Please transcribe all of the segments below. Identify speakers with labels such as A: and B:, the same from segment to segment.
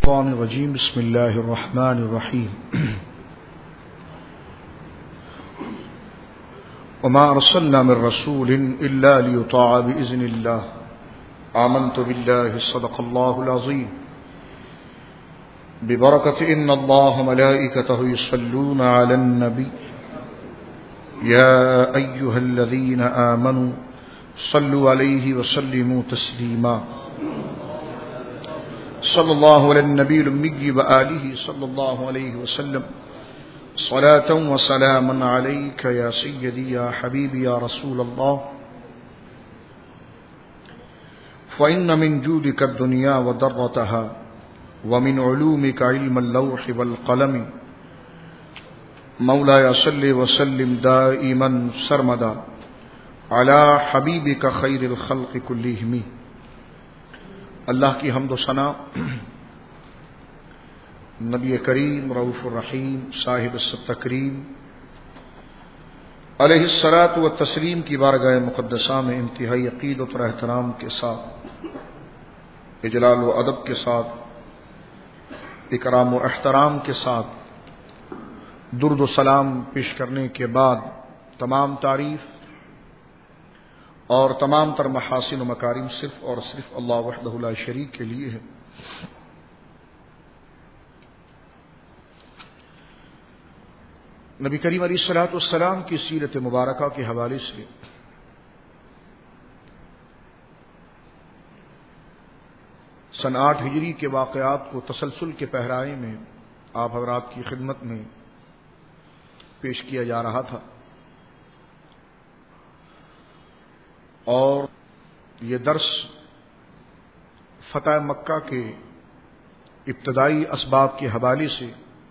A: الشيطان الرجيم بسم الله الرحمن الرحيم وما أرسلنا من رسول إلا ليطاع بإذن الله آمنت بالله صدق الله العظيم ببركة إن الله ملائكته يصلون على النبي يا أيها الذين آمنوا صلوا عليه وسلموا تسليما صلى الله على النبي الأمي وآله صلى الله عليه وسلم صلاة وسلاما عليك يا سيدي يا حبيبي يا رسول الله فإن من جودك الدنيا وضرتها ومن علومك علم اللوح والقلم مولاي صل وسلم دائما سرمدا على حبيبك خير الخلق كلهم. اللہ کی حمد و ثنا نبی کریم رؤوف الرحیم صاحب التکریم علیہ الصلاۃ والتسلیم کی بارگاہ مقدسہ میں انتہائی عقیدت اور احترام کے ساتھ، اجلال و ادب کے ساتھ، اکرام و احترام کے ساتھ درود و سلام پیش کرنے کے بعد تمام تعریف اور تمام تر محاسن و مکارم صرف اور صرف اللہ وحدہ لا شریک کے لیے ہے. نبی کریم علیہ الصلوۃ والسلام کی سیرت مبارکہ کے حوالے سے سن 8 ہجری کے واقعات کو تسلسل کے پہرائے میں آپ حضرات کی خدمت میں پیش کیا جا رہا تھا، اور یہ درس فتح مکہ کے ابتدائی اسباب کے حوالے سے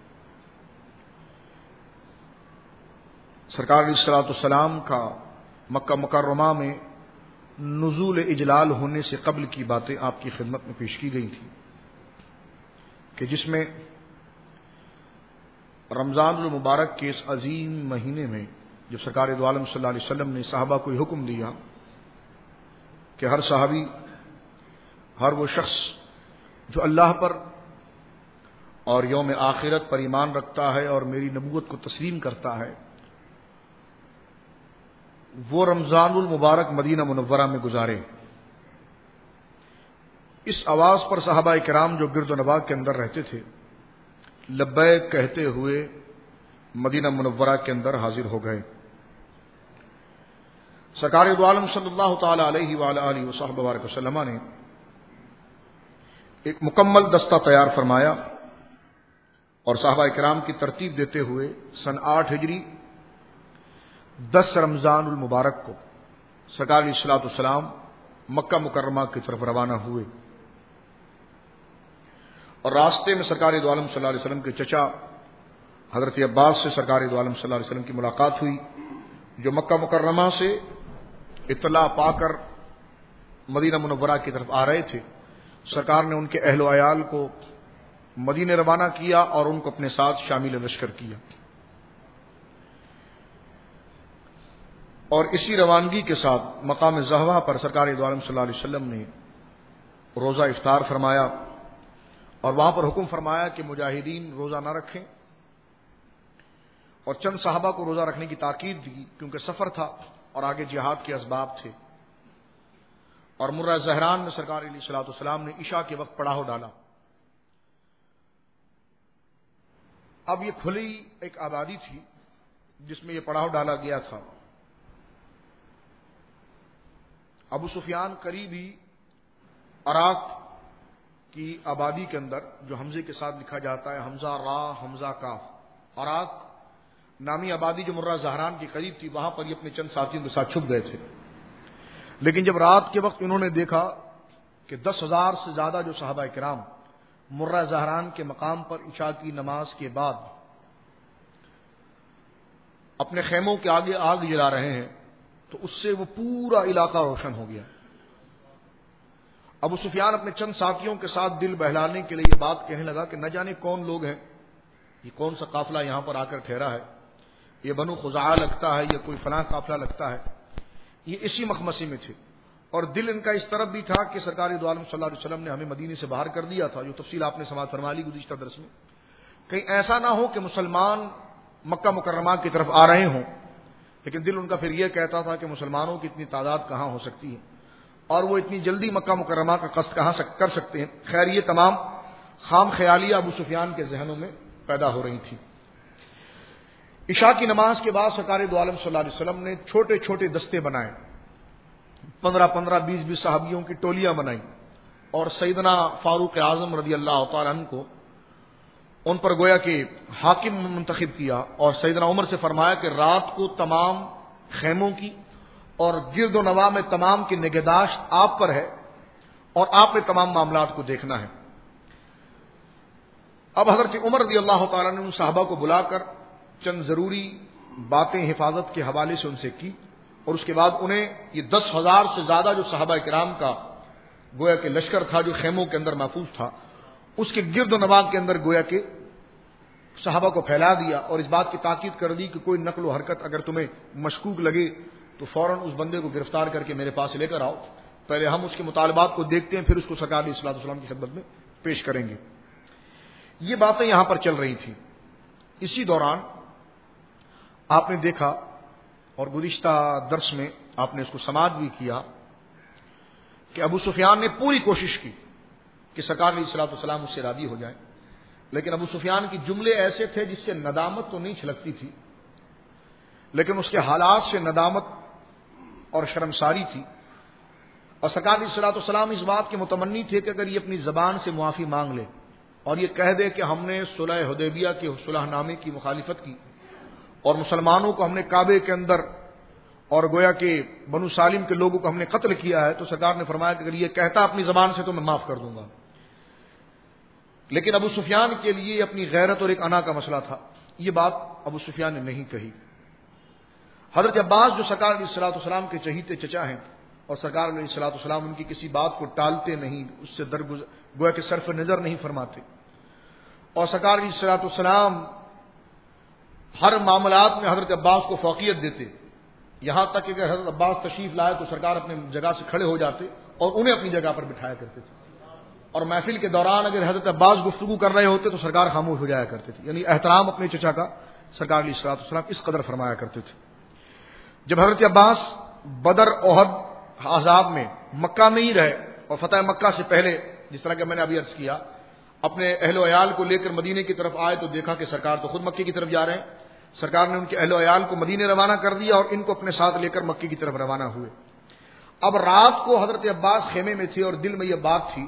A: سرکار علیہ الصلوۃ والسلام کا مکہ مکرمہ میں نزول اجلال ہونے سے قبل کی باتیں آپ کی خدمت میں پیش کی گئی تھی، کہ جس میں رمضان المبارک کے اس عظیم مہینے میں جب سرکار دو عالم صلی اللہ علیہ وسلم نے صحابہ کو حکم دیا کہ ہر صحابی، ہر وہ شخص جو اللہ پر اور یوم آخرت پر ایمان رکھتا ہے اور میری نبوت کو تسلیم کرتا ہے، وہ رمضان المبارک مدینہ منورہ میں گزارے. اس آواز پر صحابہ کرام جو گرد و نواح کے اندر رہتے تھے لبیک کہتے ہوئے مدینہ منورہ کے اندر حاضر ہو گئے. سرکار دو عالم صلی اللہ تعالی علیہ وآلہ آلہ وصحبہ وبارک وسلم نے ایک مکمل دستہ تیار فرمایا اور صحابہ کرام کی ترتیب دیتے ہوئے سن 8 ہجری 10 رمضان المبارک کو سرکار علیہ الصلوۃ والسلام مکہ مکرمہ کی طرف روانہ ہوئے. اور راستے میں سرکار دو عالم صلی اللہ علیہ وسلم کے چچا حضرت عباس سے سرکار دو عالم صلی اللہ علیہ وسلم کی ملاقات ہوئی، جو مکہ مکرمہ سے اطلاع پا کر مدینہ منورہ کی طرف آ رہے تھے. سرکار نے ان کے اہل و عیال کو مدینہ روانہ کیا اور ان کو اپنے ساتھ شامل لشکر کیا. اور اسی روانگی کے ساتھ مقام زہوہ پر سرکار دو عالم صلی اللہ علیہ وسلم نے روزہ افطار فرمایا اور وہاں پر حکم فرمایا کہ مجاہدین روزہ نہ رکھیں، اور چند صحابہ کو روزہ رکھنے کی تاکید دی کیونکہ سفر تھا اور آگے جہاد کے اسباب تھے. اور مرہ زہران میں سرکار علیہ الصلوۃ والسلام نے عشاء کے وقت پڑاؤ ڈالا. اب یہ کھلی ایک آبادی تھی جس میں یہ پڑاؤ ڈالا گیا تھا. ابو سفیان قریب ہی عراق کی آبادی کے اندر، جو حمزے کے ساتھ لکھا جاتا ہے حمزہ را حمزہ کاف، عراق نامی آبادی جو مرہ زہران کی قریب تھی، وہاں پر یہ اپنے چند ساتھیوں کے ساتھ چھپ گئے تھے. لیکن جب رات کے وقت انہوں نے دیکھا کہ 10,000 سے زیادہ جو صحابہ کرام مرہ زہران کے مقام پر عشاء کی نماز کے بعد اپنے خیموں کے آگے آگ جلا رہے ہیں، تو اس سے وہ پورا علاقہ روشن ہو گیا. ابو سفیان اپنے چند ساتھیوں کے ساتھ دل بہلانے کے لیے یہ بات کہنے لگا کہ نہ جانے کون لوگ ہیں، یہ کون سا قافلہ یہاں پر آ کر ٹھہرا ہے، یہ بنو خزاعہ لگتا ہے، یہ کوئی فلاں قافلہ لگتا ہے. یہ اسی مخمصے میں تھے اور دل ان کا اس طرف بھی تھا کہ سرکار دو عالم صلی اللہ علیہ وسلم نے ہمیں مدینے سے باہر کر دیا تھا، جو تفصیل آپ نے سماعت فرما لی گزشتہ درس میں، کہیں ایسا نہ ہو کہ مسلمان مکہ مکرمہ کی طرف آ رہے ہوں، لیکن دل ان کا پھر یہ کہتا تھا کہ مسلمانوں کی اتنی تعداد کہاں ہو سکتی ہے اور وہ اتنی جلدی مکہ مکرمہ کا قصد کہاں کر سکتے ہیں۔ خیر یہ تمام خام خیالیاں ابو سفیان کے ذہنوں میں پیدا ہو رہی تھی۔ عشاء کی نماز کے بعد سرکار دو عالم صلی اللہ علیہ وسلم نے چھوٹے چھوٹے دستے بنائے، 15 20 صحابیوں کی ٹولیاں بنائیں اور سیدنا فاروق اعظم رضی اللہ تعالیٰ عنہ کو ان پر گویا کہ حاکم منتخب کیا، اور سیدنا عمر سے فرمایا کہ رات کو تمام خیموں کی اور گرد و نواح میں تمام کی نگہداشت آپ پر ہے اور آپ نے تمام معاملات کو دیکھنا ہے۔ اب حضرت عمر رضی اللہ تعالیٰ نے ان صحابہ کو بلا کر چند ضروری باتیں حفاظت کے حوالے سے ان سے کی، اور اس کے بعد انہیں یہ 10,000 سے زیادہ جو صحابہ کرام کا گویا کہ لشکر تھا جو خیموں کے اندر محفوظ تھا، اس کے گرد و نواح کے اندر گویا کہ صحابہ کو پھیلا دیا، اور اس بات کی تاکید کر دی کہ کوئی نقل و حرکت اگر تمہیں مشکوک لگے تو فوراً اس بندے کو گرفتار کر کے میرے پاس لے کر آؤ، پہلے ہم اس کے مطالبات کو دیکھتے ہیں، پھر اس کو سرکار علیہ الصلوۃ والسلام کی خدمت میں پیش کریں گے۔ یہ باتیں یہاں پر چل رہی تھیں۔ اسی دوران آپ نے دیکھا اور گزشتہ درس میں آپ نے اس کو سماعت بھی کیا کہ ابو سفیان نے پوری کوشش کی کہ سرکار علیہ الصلوۃ والسلام اس سے راضی ہو جائیں، لیکن ابو سفیان کی جملے ایسے تھے جس سے ندامت تو نہیں چھلکتی تھی، لیکن اس کے حالات سے ندامت اور شرمساری تھی، اور سرکار علیہ الصلوۃ والسلام اس بات کے متمنی تھے کہ اگر یہ اپنی زبان سے معافی مانگ لے اور یہ کہہ دے کہ ہم نے صلح حدیبیہ کے صلح نامے کی مخالفت کی اور مسلمانوں کو ہم نے کعبے کے اندر اور گویا کہ بنو سالم کے لوگوں کو ہم نے قتل کیا ہے، تو سرکار نے فرمایا کہ اگر یہ کہتا اپنی زبان سے تو میں معاف کر دوں گا۔ لیکن ابو سفیان کے لیے اپنی غیرت اور ایک انا کا مسئلہ تھا، یہ بات ابو سفیان نے نہیں کہی۔ حضرت عباس جو سرکار علیہ الصلوۃ والسلام کے چہیتے چچا ہیں، اور سرکار علیہ الصلوۃ والسلام ان کی کسی بات کو ٹالتے نہیں، اس سے گویا کہ صرف نظر نہیں فرماتے، اور سرکار علیہ الصلوۃ والسلام ہر معاملات میں حضرت عباس کو فوقیت دیتے، یہاں تک کہ اگر حضرت عباس تشریف لائے تو سرکار اپنے جگہ سے کھڑے ہو جاتے اور انہیں اپنی جگہ پر بٹھایا کرتے تھے، اور محفل کے دوران اگر حضرت عباس گفتگو کر رہے ہوتے تو سرکار خاموش ہو جایا کرتے تھے، یعنی احترام اپنے چچا کا سرکار علیہ الصلوۃ والسلام اس قدر فرمایا کرتے تھے۔ جب حضرت عباس بدر احد احزاب میں مکہ میں ہی رہے اور فتح مکہ سے پہلے جس طرح کہ میں نے ابھی عرض کیا اپنے اہل و عیال کو لے کر مدینے کی طرف آئے تو دیکھا کہ سرکار تو خود مکے کی طرف جا رہے ہیں، سرکار نے ان کے اہل و عیال کو مدینے روانہ کر دیا اور ان کو اپنے ساتھ لے کر مکے کی طرف روانہ ہوئے۔ اب رات کو حضرت عباس خیمے میں تھے اور دل میں یہ بات تھی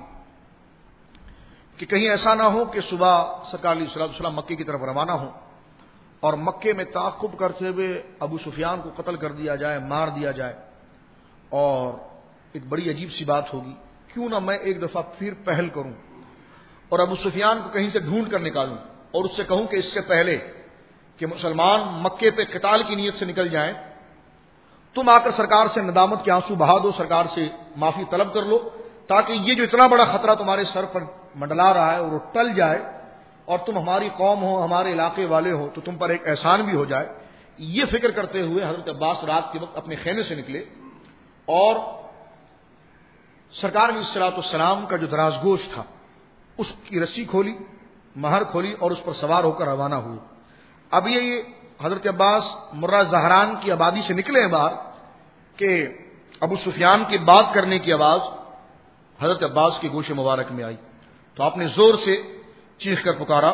A: کہ کہیں ایسا نہ ہو کہ صبح سرکار علیہ الصلوۃ والسلام مکے کی طرف روانہ ہوں اور مکے میں تعاقب کرتے ہوئے ابو سفیان کو قتل کر دیا جائے، مار دیا جائے، اور ایک بڑی عجیب سی بات ہوگی، کیوں نہ میں ایک دفعہ پھر پہل کروں اور ابو سفیان کو کہیں سے ڈھونڈ کر نکالوں اور اس سے کہوں کہ اس سے پہلے کہ مسلمان مکے پہ قتال کی نیت سے نکل جائیں تم آ کر سرکار سے ندامت کے آنسو بہا دو، سرکار سے معافی طلب کر لو، تاکہ یہ جو اتنا بڑا خطرہ تمہارے سر پر منڈلا رہا ہے اور وہ ٹل جائے اور تم ہماری قوم ہو، ہمارے علاقے والے ہو، تو تم پر ایک احسان بھی ہو جائے۔ یہ فکر کرتے ہوئے حضرت عباس رات کے وقت اپنے خیمے سے نکلے اور سرکار علیہ الصلوۃ والسلام کا جو دراز گوش تھا اس کی رسی کھولی، مہر کھولی اور اس پر سوار ہو کر روانہ ہوئے۔ اب یہ حضرت عباس مرہ زہران کی آبادی سے نکلے باہر کہ ابو سفیان کی بات کرنے کی آواز حضرت عباس کے گوش مبارک میں آئی، تو آپ نے زور سے چیخ کر پکارا،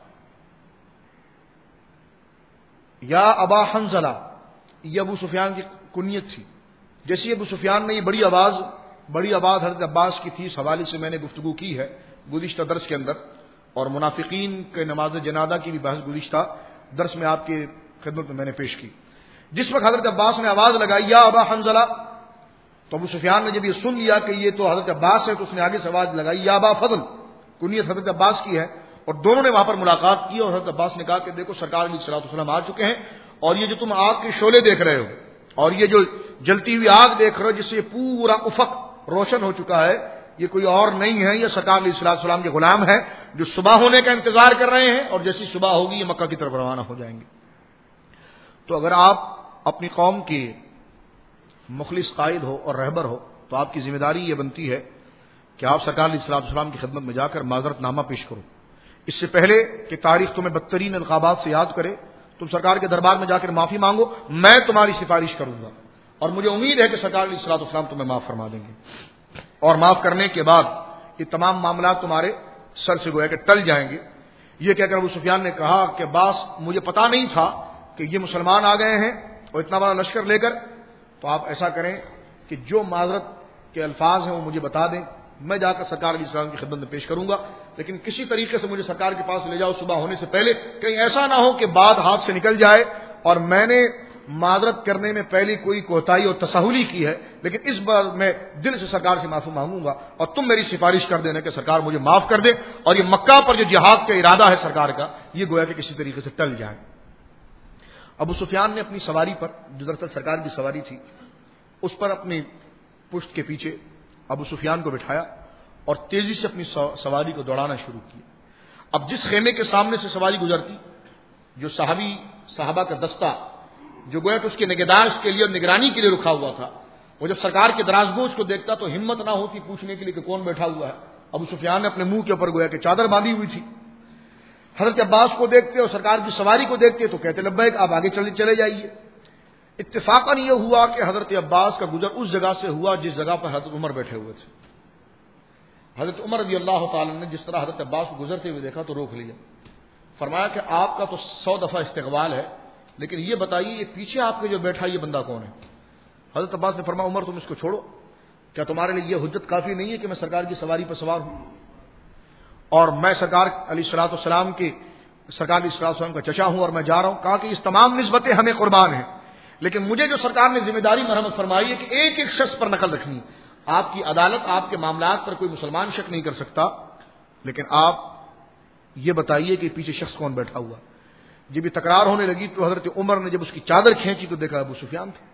A: یا ابا حنظلہ، یہ ابو سفیان کی کنیت تھی۔ جیسی ابو سفیان نے یہ بڑی آواز حضرت عباس کی تھی، اس حوالے سے میں نے گفتگو کی ہے گزشتہ درس کے اندر، اور منافقین کے نماز جنازہ کی بھی بحث گزشتہ درس میں آپ کی خدمت میں نے پیش کی۔ جس وقت حضرت عباس نے آواز لگائی یا ابا حنظلہ، تو ابو سفیان نے جب یہ سن لیا کہ یہ تو حضرت عباس ہے تو اس نے آگے سے آواز لگائی یا ابا فضل، کنیت حضرت عباس کی ہے، اور دونوں نے وہاں پر ملاقات کی اور حضرت عباس نے کہا کہ دیکھو سرکار علیہ الصلوۃ والسلام آ چکے ہیں، اور یہ جو تم آگ کے شعلے دیکھ رہے ہو اور یہ جو جلتی ہوئی آگ دیکھ رہے ہو جس سے پورا افق روشن ہو چکا ہے، یہ کوئی اور نہیں ہے، یہ سرکار علیہ الصلوۃ والسلام کے غلام ہیں جو صبح ہونے کا انتظار کر رہے ہیں، اور جیسی صبح ہوگی یہ مکہ کی طرف روانہ ہو جائیں گے۔ تو اگر آپ اپنی قوم کے مخلص قائد ہو اور رہبر ہو تو تو آپ کی ذمہ داری یہ بنتی ہے کہ آپ سرکار علیہ السلام کی خدمت میں جا کر معذرت نامہ پیش کرو. اس سے پہلے کہ تاریخ تمہیں بدترین القابات سے یاد کرے، تم سرکار کے دربار میں جا کر معافی مانگو، میں تمہاری سفارش کروں گا، اور مجھے امید ہے کہ سرکار علیہ السلام تمہیں معاف فرما دیں گے. اور معاف کرنے کے بعد یہ تمام معاملات تمہارے سر سے گویا کہ ٹل جائیں گے. یہ کہہ کر ابو سفیان نے کہا کہ باس مجھے پتا نہیں تھا کہ یہ مسلمان آ گئے ہیں اور اتنا بڑا لشکر لے کر، تو آپ ایسا کریں کہ جو معذرت کے الفاظ ہیں وہ مجھے بتا دیں، میں جا کر سرکار علیہ السلام کی خدمت میں پیش کروں گا، لیکن کسی طریقے سے مجھے سرکار کے پاس لے جاؤ صبح ہونے سے پہلے، کہیں ایسا نہ ہو کہ بات ہاتھ سے نکل جائے اور میں نے معذرت کرنے میں پہلی کوئی کوتاہی اور تساہلی کی ہے، لیکن اس بار میں دل سے سرکار سے معافی مانگوں گا اور تم میری سفارش کر دینا کہ سرکار مجھے معاف کر دے اور یہ مکہ پر جو جہاد کا ارادہ ہے سرکار کا یہ گویا کہ کسی طریقے سے ٹل جائے. ابو سفیان نے اپنی سواری پر، جو دراصل سرکار کی سواری تھی، اس پر اپنی پشت کے پیچھے ابو سفیان کو بٹھایا اور تیزی سے اپنی سواری کو دوڑانا شروع کیا. اب جس خیمے کے سامنے سے سواری گزرتی، جو صحابہ کا دستہ جو گویا کہ اس کے نگہداشت کے لیے اور نگرانی کے لیے رکھا ہوا تھا، وہ جب سرکار کے دراز گوش کو دیکھتا تو ہمت نہ ہوتی پوچھنے کے لیے کہ کون بیٹھا ہوا ہے. ابو سفیان نے اپنے منہ کے اوپر گویا کہ چادر باندھی ہوئی تھی. حضرت عباس کو دیکھتے اور سرکار کی سواری کو دیکھتے تو کہتے لبیک، آپ آگے چلے جائیے. اتفاقاً یہ ہوا کہ حضرت عباس کا گزر اس جگہ سے ہوا جس جگہ پر حضرت عمر بیٹھے ہوئے تھے. حضرت عمر رضی اللہ تعالی نے جس طرح حضرت عباس کو گزرتے ہوئے دیکھا تو روک لیا. فرمایا کہ آپ کا تو 100 دفعہ استقبال ہے، لیکن یہ بتائیے یہ پیچھے آپ کے جو بیٹھا یہ بندہ کون ہے؟ حضرت عباس نے فرمایا عمر تم اس کو چھوڑو، کیا تمہارے لیے یہ حجت کافی نہیں ہے کہ میں سرکار کی سواری پر سوار ہوں اور میں سرکار علیہ الصلوۃ والسلام کا چچا ہوں اور میں جا رہا ہوں؟ کہا کہ اس تمام نسبتیں ہمیں قربان ہیں، لیکن مجھے جو سرکار نے ذمہ داری مرحمت فرمائی ہے کہ ایک ایک شخص پر نقل رکھنی. آپ کی عدالت، آپ کے معاملات پر کوئی مسلمان شک نہیں کر سکتا، لیکن آپ یہ بتائیے کہ پیچھے شخص کون بیٹھا ہوا. جب یہ تکرار ہونے لگی تو حضرت عمر نے جب اس کی چادر کھینچی تو دیکھا ابو سفیان تھا.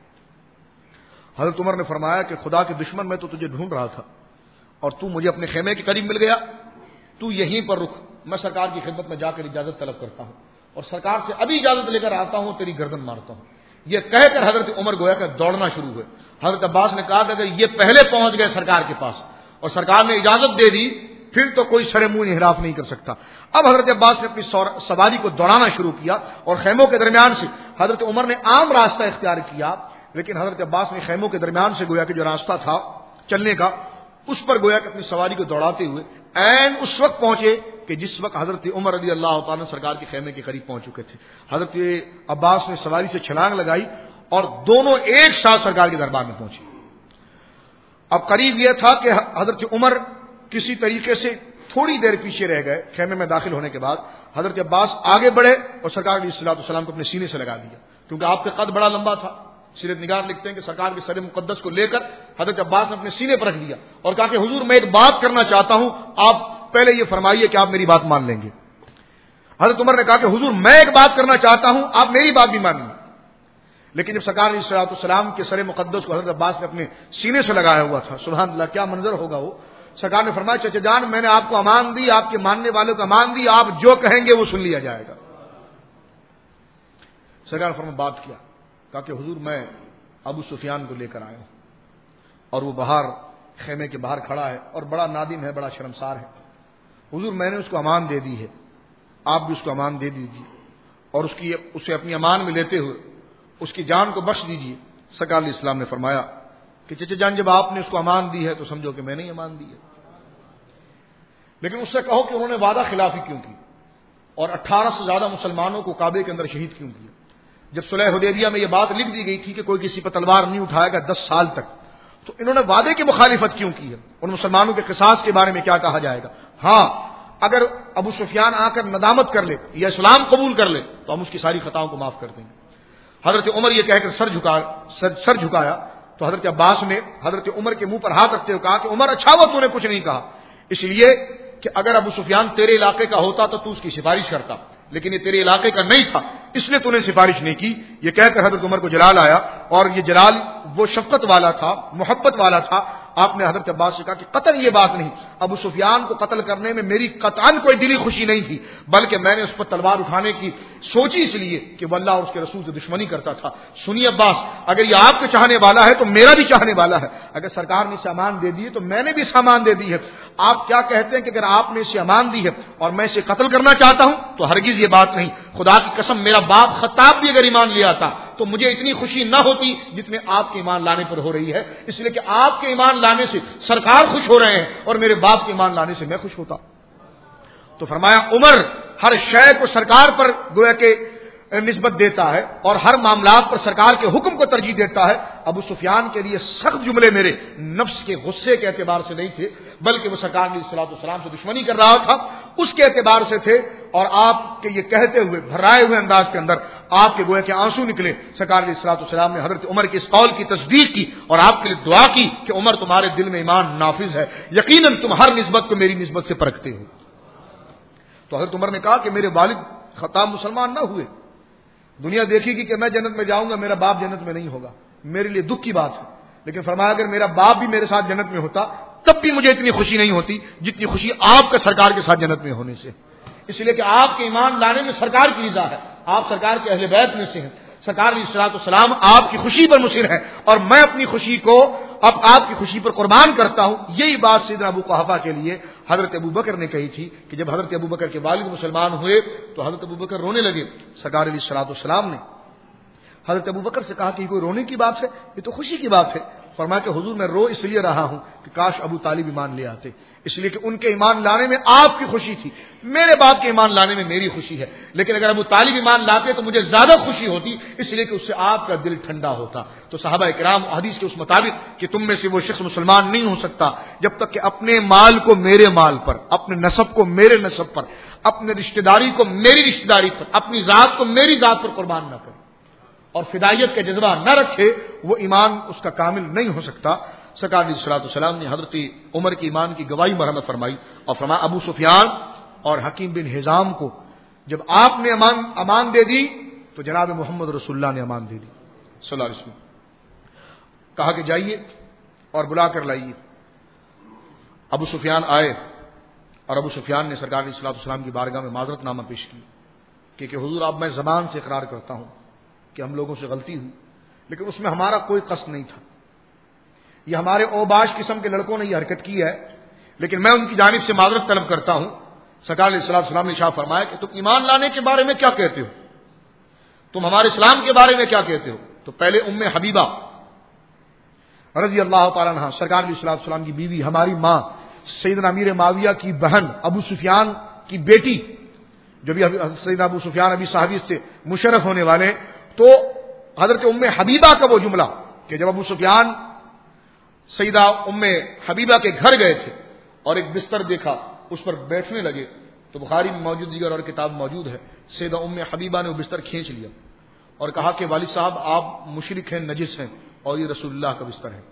A: حضرت عمر نے فرمایا کہ خدا کے دشمن میں تو تجھے ڈھونڈ رہا تھا اور تو مجھے اپنے خیمے کے قریب مل گیا، تو یہیں پر رک، میں سرکار کی خدمت میں جا کر اجازت طلب کرتا ہوں اور سرکار سے ابھی اجازت لے کر آتا ہوں، تیری گردن مارتا ہوں. یہ کہہ کر حضرت عمر گویا کہ دوڑنا شروع ہوئے. حضرت عباس نے کہا کہ اگر یہ پہلے پہنچ گئے سرکار کے پاس اور سرکار نے اجازت دے دی پھر تو کوئی سر منہ انحراف نہیں کر سکتا. اب حضرت عباس نے اپنی سواری کو دوڑانا شروع کیا اور خیموں کے درمیان سے حضرت عمر نے عام راستہ اختیار کیا، لیکن حضرت عباس نے خیموں کے درمیان سے گویا کہ جو راستہ تھا چلنے کا اس پر گویا کہ اپنی سواری کو دوڑاتے ہوئے عین اس وقت پہنچے کہ جس وقت حضرت عمر رضی اللہ تعالیٰ سرکار کے خیمے کے قریب پہنچ چکے تھے. حضرت عباس نے سواری سے چھلانگ لگائی اور دونوں ایک ساتھ سرکار کے دربار میں پہنچے. اب قریب یہ تھا کہ حضرت عمر کسی طریقے سے تھوڑی دیر پیچھے رہ گئے. خیمے میں داخل ہونے کے بعد حضرت عباس آگے بڑھے اور سرکار علیہ الصلوۃ والسلام کو اپنے سینے سے لگا دیا، کیونکہ آپ کا قد بڑا لمبا تھا. سیرت نگار لکھتے ہیں کہ سرکار کے سر مقدس کو لے کر حضرت عباس نے اپنے سینے پر رکھ دیا اور کہا کہ حضور میں ایک بات کرنا چاہتا ہوں، آپ پہلے یہ فرمائیے کہ آپ میری بات مان لیں گے. حضرت عمر نے کہا کہ حضور میں ایک بات کرنا چاہتا ہوں، آپ میری بات بھی مانیے. لیکن جب سرکار علیہ الصلوۃ والسلام کے سر مقدس کو حضرت عباس نے اپنے سینے سے لگایا ہوا تھا، سبحان اللہ کیا منظر ہوگا وہ. سرکار نے فرمایا چچا جان میں نے آپ کو امان دی، آپ کے ماننے والوں کو امان دی، آپ جو کہیں گے وہ سن لیا جائے گا. سرکار نے فرمایا بات کیا؟ کہا کہ حضور میں ابو سفیان کو لے کر آیا ہوں اور وہ باہر خیمے کے باہر کھڑا ہے اور بڑا نادم ہے، بڑا شرمسار ہے. حضور میں نے اس کو امان دے دی ہے، آپ بھی اس کو امان دے دیجیے اور اسے اپنی امان میں لیتے ہوئے اس کی جان کو بخش دیجیے. سرکار علیہ السلام نے فرمایا کہ چچا جان جب آپ نے اس کو امان دی ہے تو سمجھو کہ میں نے امان دی ہے. لیکن اس سے کہو کہ انہوں نے وعدہ خلافی کیوں کی اور 18 سے زیادہ مسلمانوں کو کعبے کے اندر شہید کیوں کیا؟ جب صلح حدیبیہ میں یہ بات لکھ دی گئی تھی کہ کوئی کسی پر تلوار نہیں اٹھائے گا 10 سال تک، تو انہوں نے وعدے کی مخالفت کیوں کی ہے؟ ان مسلمانوں کے قصاص کے بارے میں کیا کہا جائے گا؟ ہاں اگر ابو سفیان آ کر ندامت کر لے یا اسلام قبول کر لے تو ہم اس کی ساری خطاؤں کو معاف کر دیں گے. حضرت عمر یہ کہہ کر سر جھکایا تو حضرت عباس نے حضرت عمر کے منہ پر ہاتھ رکھتے ہوئے کہا کہ عمر اچھا ہوا تو نے کچھ نہیں کہا، اس لیے کہ اگر ابو سفیان تیرے علاقے کا ہوتا تو اس کی سفارش کرتا، لیکن یہ تیرے علاقے کا نہیں تھا اس لیے تو نے سفارش نہیں کی. یہ کہہ کر حضرت عمر کو جلال آیا اور یہ جلال وہ شفقت والا تھا، محبت والا تھا. آپ نے حضرت عباس سے کہا کہ قطعاً یہ بات نہیں، ابو سفیان کو قتل کرنے میں میری قطعاً کوئی دلی خوشی نہیں تھی، بلکہ میں نے اس پر تلوار اٹھانے کی سوچی اس لیے کہ وہ اللہ اور اس کے رسول سے دشمنی کرتا تھا۔ سنیے عباس، اگر یہ آپ کے چاہنے والا ہے تو میرا بھی چاہنے والا ہے، اگر سرکار نے اسے امان دے دی ہے تو میں نے بھی اسے امان دے دی ہے۔ آپ کیا کہتے ہیں کہ اگر آپ نے اسے امان دی ہے اور میں اسے قتل کرنا چاہتا ہوں تو ہرگز یہ بات نہیں، خدا کی قسم میرا باپ خطاب بھی اگر ایمان لیا تھا تو مجھے اتنی خوشی نہ ہوتی جتنے آپ کے ایمان لانے پر ہو رہی ہے، اس لیے کہ آپ کے ایمان لانے سے سرکار خوش ہو رہے ہیں اور میرے باپ کے ایمان لانے سے میں خوش ہوتا۔ تو فرمایا عمر ہر شے کو سرکار پر گویا کہ نسبت دیتا ہے اور ہر معاملات پر سرکار کے حکم کو ترجیح دیتا ہے۔ ابو سفیان کے لیے سخت جملے میرے نفس کے غصے کے اعتبار سے نہیں تھے، بلکہ وہ سرکار علیہ الصلوۃ والسلام سے دشمنی کر رہا تھا اس کے اعتبار سے تھے، اور آپ کے یہ کہتے ہوئے بھرائے ہوئے انداز کے اندر آپ کے گویا کے آنسو نکلے۔ سرکار علیہ الصلوۃ والسلام نے حضرت عمر کے اس قول کی تصدیق کی اور آپ کے لیے دعا کی کہ عمر تمہارے دل میں ایمان نافذ ہے، یقیناً تم ہر نسبت کو میری نسبت سے پرکھتے ہو۔ تو حضرت عمر نے کہا کہ میرے والد خطاب مسلمان نہ ہوئے، دنیا دیکھے گی کہ میں جنت میں جاؤں گا، میرا باپ جنت میں نہیں ہوگا، میرے لیے دکھ کی بات ہے، لیکن فرمایا اگر میرا باپ بھی میرے ساتھ جنت میں ہوتا تب بھی مجھے اتنی خوشی نہیں ہوتی جتنی خوشی آپ کا سرکار کے ساتھ جنت میں ہونے سے، اس لیے کہ آپ کے ایمان لانے میں سرکار کی رضا ہے، آپ سرکار کے اہل بیت میں سے ہیں، سرکار علیہ الصلوۃ والسلام آپ کی خوشی پر مصر ہے اور میں اپنی خوشی کو اب آپ کی خوشی پر قربان کرتا ہوں۔ یہی بات سیدنا ابو قحافہ کے لیے حضرت ابو بکر نے کہی تھی کہ جب حضرت ابو بکر کے والد مسلمان ہوئے تو حضرت ابو بکر رونے لگے، سرکار علیہ الصلوۃ والسلام نے حضرت ابو بکر سے کہا کہ یہ کوئی رونے کی بات ہے، یہ تو خوشی کی بات ہے۔ فرمایا کہ حضور میں رو اس لیے رہا ہوں کہ کاش ابو طالب ایمان لے آتے، اس لیے کہ ان کے ایمان لانے میں آپ کی خوشی تھی، میرے باپ کے ایمان لانے میں میری خوشی ہے، لیکن اگر ابو طالب ایمان لاتے تو مجھے زیادہ خوشی ہوتی، اس لیے کہ اس سے آپ کا دل ٹھنڈا ہوتا۔ تو صحابہ کرام حدیث کے اس مطابق کہ تم میں سے وہ شخص مسلمان نہیں ہو سکتا جب تک کہ اپنے مال کو میرے مال پر، اپنے نسب کو میرے نسب پر، اپنے رشتہ داری کو میری رشتہ داری پر، اپنی ذات کو میری ذات پر قربان نہ کرے اور فدائیت کا جذبہ نہ رکھے، وہ ایمان اس کا کامل نہیں ہو سکتا۔ سرکار علیہ الصلوۃ والسلام نے حضرت عمر کی ایمان کی گواہی مرحمت فرمائی اور فرمایا ابو سفیان اور حکیم بن حزام کو جب آپ نے امان دے دی تو جناب محمد رسول اللہ نے امان دے دی صلی اللہ علیہ وسلم، کہا کہ جائیے اور بلا کر لائیے۔ ابو سفیان آئے اور ابو سفیان نے سرکار علیہ الصلوۃ والسلام کی بارگاہ میں معذرت نامہ پیش کی کہ حضور اب میں زبان سے اقرار کرتا ہوں کہ ہم لوگوں سے غلطی ہوئی، لیکن اس میں ہمارا کوئی قصد نہیں تھا، یہ ہمارے اوباش قسم کے لڑکوں نے یہ حرکت کی ہے، لیکن میں ان کی جانب سے معذرت طلب کرتا ہوں۔ سرکار علیہ الصلوۃ والسلام نے ارشاد فرمایا کہ تم ایمان لانے کے بارے میں کیا کہتے ہو، تم ہمارے اسلام کے بارے میں کیا کہتے ہو؟ تو پہلے ام حبیبہ رضی اللہ تعالیٰ عنہ سرکار علیہ الصلوۃ والسلام کی بیوی، ہماری ماں، سیدنا امیر معاویہ کی بہن، ابو سفیان کی بیٹی، جو بھی سیدنا ابو سفیان ابھی صحابی سے مشرف ہونے والے، تو حضرت ام حبیبہ کا وہ جملہ کہ جب ابو سفیان سیدہ ام حبیبہ کے گھر گئے تھے اور ایک بستر دیکھا اس پر بیٹھنے لگے، تو بخاری میں موجود دیگر اور کتاب موجود ہے، سیدہ ام حبیبہ نے وہ بستر کھینچ لیا اور کہا کہ والد صاحب آپ مشرک ہیں، نجس ہیں، اور یہ رسول اللہ کا بستر ہے۔